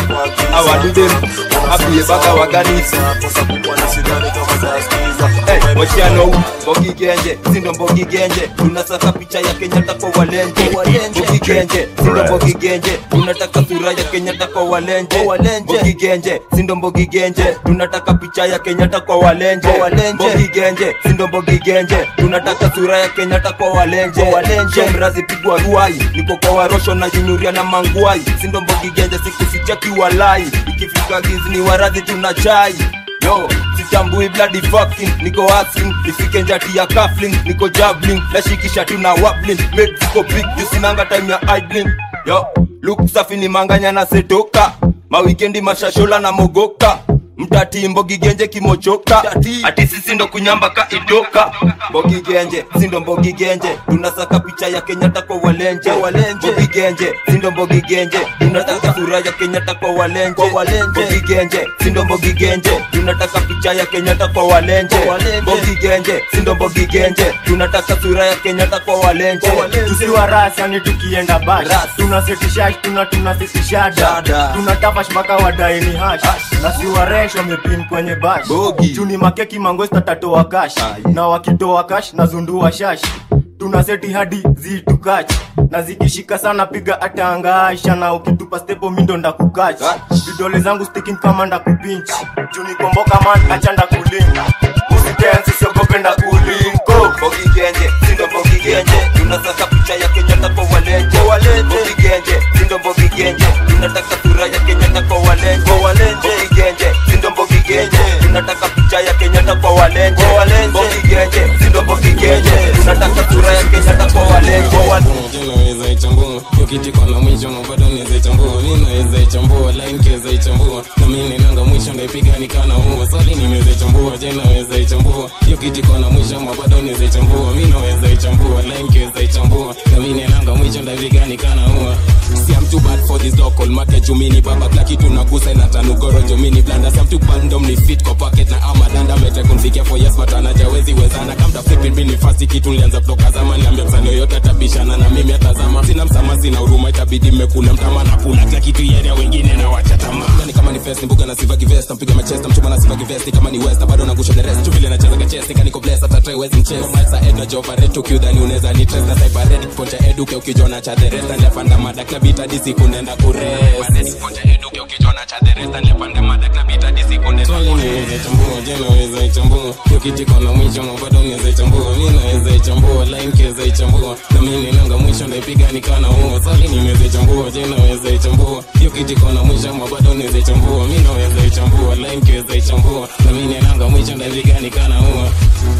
awadidem abiye baka waganisa kosa kubwa na sidani kama zaskiza Moshano, Bogi Genje, Sindo Bogi Genje, tunasaka picha ya Kenyatta kwa walenje. Bogi Genje, Sindo Bogi Genje, tunataka sura ya Kenyatta kwa walenje. Bogi Genje, Sindo Bogi Genje, tunataka picha ya Kenyatta kwa walenje. Bogi Genje, Sindo Bogi Genje, tunataka sura ya Kenyatta kwa walenje. Mrazi pigwa ruai, niko kwa warosho na jinyuria na manguai. Sindo Bogi Genje sikufichaki walai, ikifika gizi ni waradhi tunachai. Yo, sitambui bloody fucking, niko asking, ifike njati ya cuffling, niko jabbling, nashikisha tuna wabbling, Mexico big, jusinanga time ya idling. Yo, look safi ni manganya na setoka, mawikendi mashashola na mogoka, mtati Mbogi Genje kimochoka, ati sisi ndo kunyamba ka idoka. Mbogi Genje, sindo Mbogi Genje, tunasaka picha ya Kenyatta kwa walenje. Mbogi Genje, sindo Mbogi Genje, tunataka sura ya Kenyatta kwa walenje. Mbogi Genje, sindo Mbogi Genje, tunataka picha ya Kenyatta kwa walenje. Mbogi Genje, sindo Mbogi Genje, tunataka sura ya Kenyatta kwa walenje. Tusiwa rasa ni tukienda bash, tunasetisha tunasitisha dada, tunatafash mpaka wadai ni hash, na siwa resh wamepin kwenye bash. Chuni makeki mangosta tatoa cash, na wakitoa cash na zundua shash, tunaseti hadi zitu catch, na zikishika sana piga atangasha, na ukitupa stepo mindo nda kukach, vidole zangu sticking kama nda kupinch, chuni komboka man achanda kulinga, usikensi siogope nda kulinko. Mbogi Genje, sindo Mbogi Genje, tunasaka picha ya Kenyatta kwa walenje. Mbogi Genje, sindo Mbogi Genje, tunataka sura ya Kenyatta kwa walenje. Mbogi Genje, sindo Mbogi Genje, tunataka picha ya Kenyatta kwa walenje. Mbogi Genje, sindo Mbogi Genje, tunataka sura ya Kenyatta kwa walenje. Naweza ichambua yokiti kwa na mwisho na bado naweza ichambua mimi naweza ichambua line keza ichambua na mimi nanga mwisho ndaipiga nikana huo swali nimeweza ichambua je naweza ichambua yokiti kwa na mwisho na bado naweza ichambua mimi naweza ichambua line keza ichambua na mimi nanga mwisho ndaipiga nikana huo. See I'm too bad for this local market jumini baba black kitu nagusa na tanugoro jumini blanda some too random ni fit kwa pocket na amadanda mete kumfikia for yes but anajawezi wezana kamda flipping bini fast kitu nilianza floka zamani niambia msanii yote atabishana na mimi atazama sina msama sina huruma itabidi mmekula mtama na kula kila kitu yeye wengine na wacha tamaa yani kama ni fest mbuga na siva givest mpiga machest mchuma na siva givest kama ni west bado nangusha the rest tu vile nacheza ka chest kaniko bless hata try wezi mchezo miles edna job red to kill than unaweza ni trust na cyber red poncha eduke ukijona cha the rest and lefanda mada club itadisi kunenda kurest poncha eduke ukijona cha the rest and lefanda mada club itadisi kunenda swali ni chambua je naweza ichambua yokiti kwa na mwisho bado naweza ichambua mimi naweza ichambua line keza ichambua na mimi nanga mwisho ndaipiga nikana huo swali nimeweza ichambua je naweza ichambua yokiti kwa na mwisho bado naweza ichambua mimi naweza ichambua line keza ichambua na mimi nanga mwisho ndaipiga nikana huo.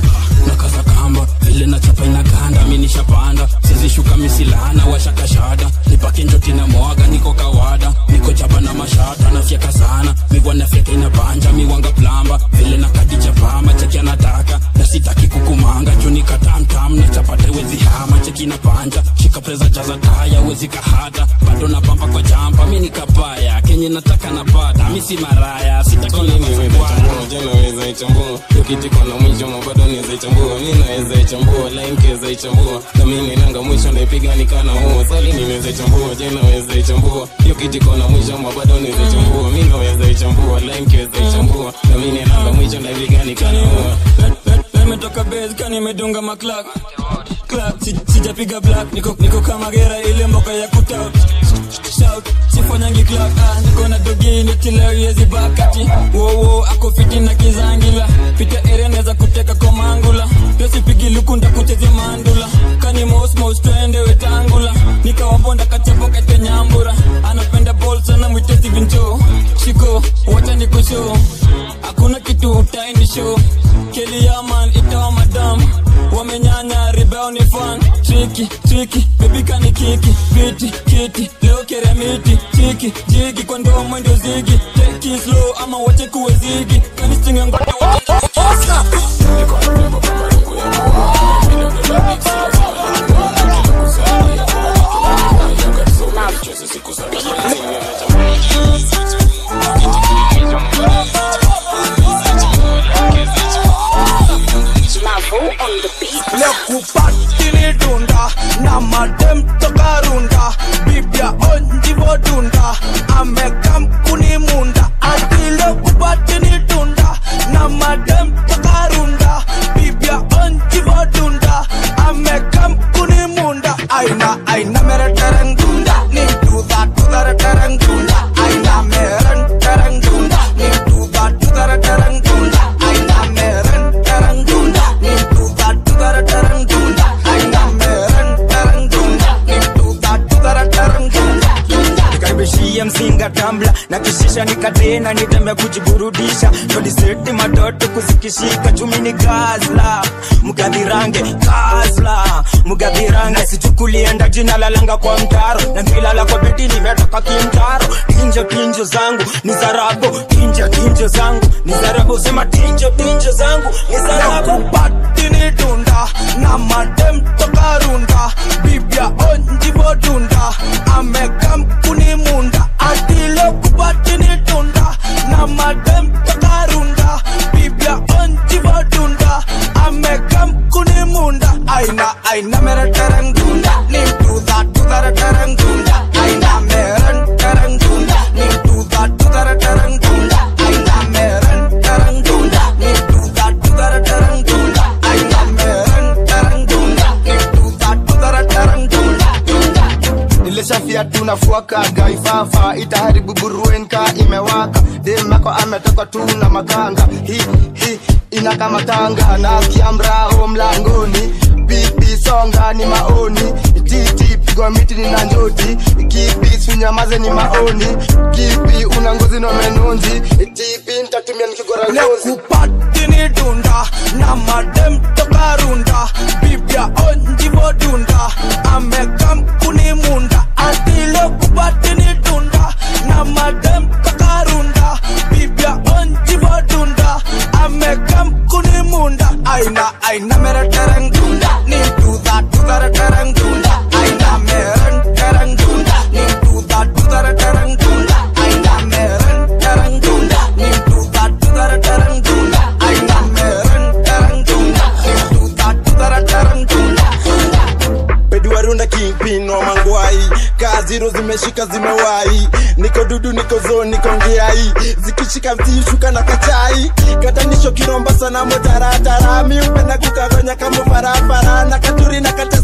Nakaza kamba vile na chapa inaganda mimi nishapanda sisi shuka misilana washaka shada nipake njoti na mwaga niko kawada niko jaba na mashata na fiaka sana miwa na fiaka inabanja miwanga plamba vile na kadija pamba cheki anataka na sitaki kukumanga juni katamtam na chapate wezi hama cheki na panja shika preza jaza taya wezi kahata bado na pamba kwa jampa mimi nikapaya kenye nataka napata mimi si maraya sitaki niweze chambua je naweza ichambua. Ukitiko na mwisho mabado niweza ichambua. Mimi naweza ichambua, line keza ichambua. Na mimi nanga mwisho naipiga nikana huo. Swali niweza ichambua, je naweza ichambua. Ukitiko na mwisho mabado niweza ichambua. Mimi naweza ichambua, line keza ichambua. Na mimi nanga mwisho naipiga nikana huo. Nimetoka base kani medunga maklak. Clap, sijapiga black, niko kama gera ile mboka ya kutout. Shout, sifanyangi clap, niko na dogi nitila yezi bakati. Wow, ako fiti na kizangila. Pita area neza kuteka kwa mangula. Pesi pigi lukunda kucheze mandula. Kani mos twende wetangula. Nika wabonda kachepo kete nyambura. Anapenda ball sana mwitezi vincho. Shiko, wacha niko show. Hakuna kitu utaini show. Kelly Yaman, itawa madam. Wamenyanya, ribao ni fan. Tricky, baby kani kiki. Kiti, leo keremiti. Jigi, kwa ndo mwendo zigi. Take it slow, ama wache kuwe zigi. Kani stinga ngote wache osa. Leo kupati ni dunda na madem toka runda. Bibia onji vodunda amekam kuni munda. Ati leo kupati ni dunda na madem toka runda. Bibia onji vodunda amekam kuni munda. Aina mere tereng dunda. Ni do that tereng dunda. Aina mere tereng dunda. Ni do that tereng dunda. Aina mere tereng dunda. Nikaribishia mzinga tambla na kishisha nikatena nitembe kujiburudisha. Todi seti madoto kuzikishika chumi ni gazla. Mugadhirange sichukulienda jina lalanga kwa mtaro. Na ngilala kwa beti nimetoka kimtaro. Tinjo zangu ni zarabu. Tinjo zangu ni zarabu. Sema tinjo zangu ni zarabu. Kupati ni dunda na madem toka runda. Bibia onji vodunda amekam kuni munda. Ati leo kupati ni dunda na madem toka runda. Bibia onji vodunda amekam kuni munda. Aina mere tereng dunda. Ni do that tereng dunda. Aina mere tereng dunda. Ni do that tereng dunda. Aina mere tereng dunda. Ni do that tereng dunda. Aina mere tereng dunda. Ni do that tereng dunda. Nilishafia tunafuaka gaifafa itaharibu buruenka imewaka. Demako ametoka tu na makanga. Hi ina kama tanga na kiamrao mlangoni. Pipi songa ni maoni. Titi pigwa miti ni na njoti. Kipi sunyamaze ni maoni. Kipi una ngozi no menonzi. Tipi nitatumia nikigora ngozi. Leo kupati ni dunda na madem toka runda. Bibia onji vodunda amekam kuni munda. Ati leo kupati ni dunda na madem toka runda. Bibia onji vodunda amekam kuni munda. Aina mere tereng dunda. Ni do that tereng dunda. Aina mere tereng dunda. Ni do that tereng dunda. Aina mere tereng dunda. Ni do that tereng dunda. Aina mere tereng dunda. Ni do that tereng dunda. Pedua runda kingpin no mangwai. Kaziro zimeshika zimewai. Niko dudu niko zone niko ngiai. Zikishika mti shuka na kachai. Katanisho kiromba sana motaratara. Mi upenda kukaganya kama farafara. Na katuri na kata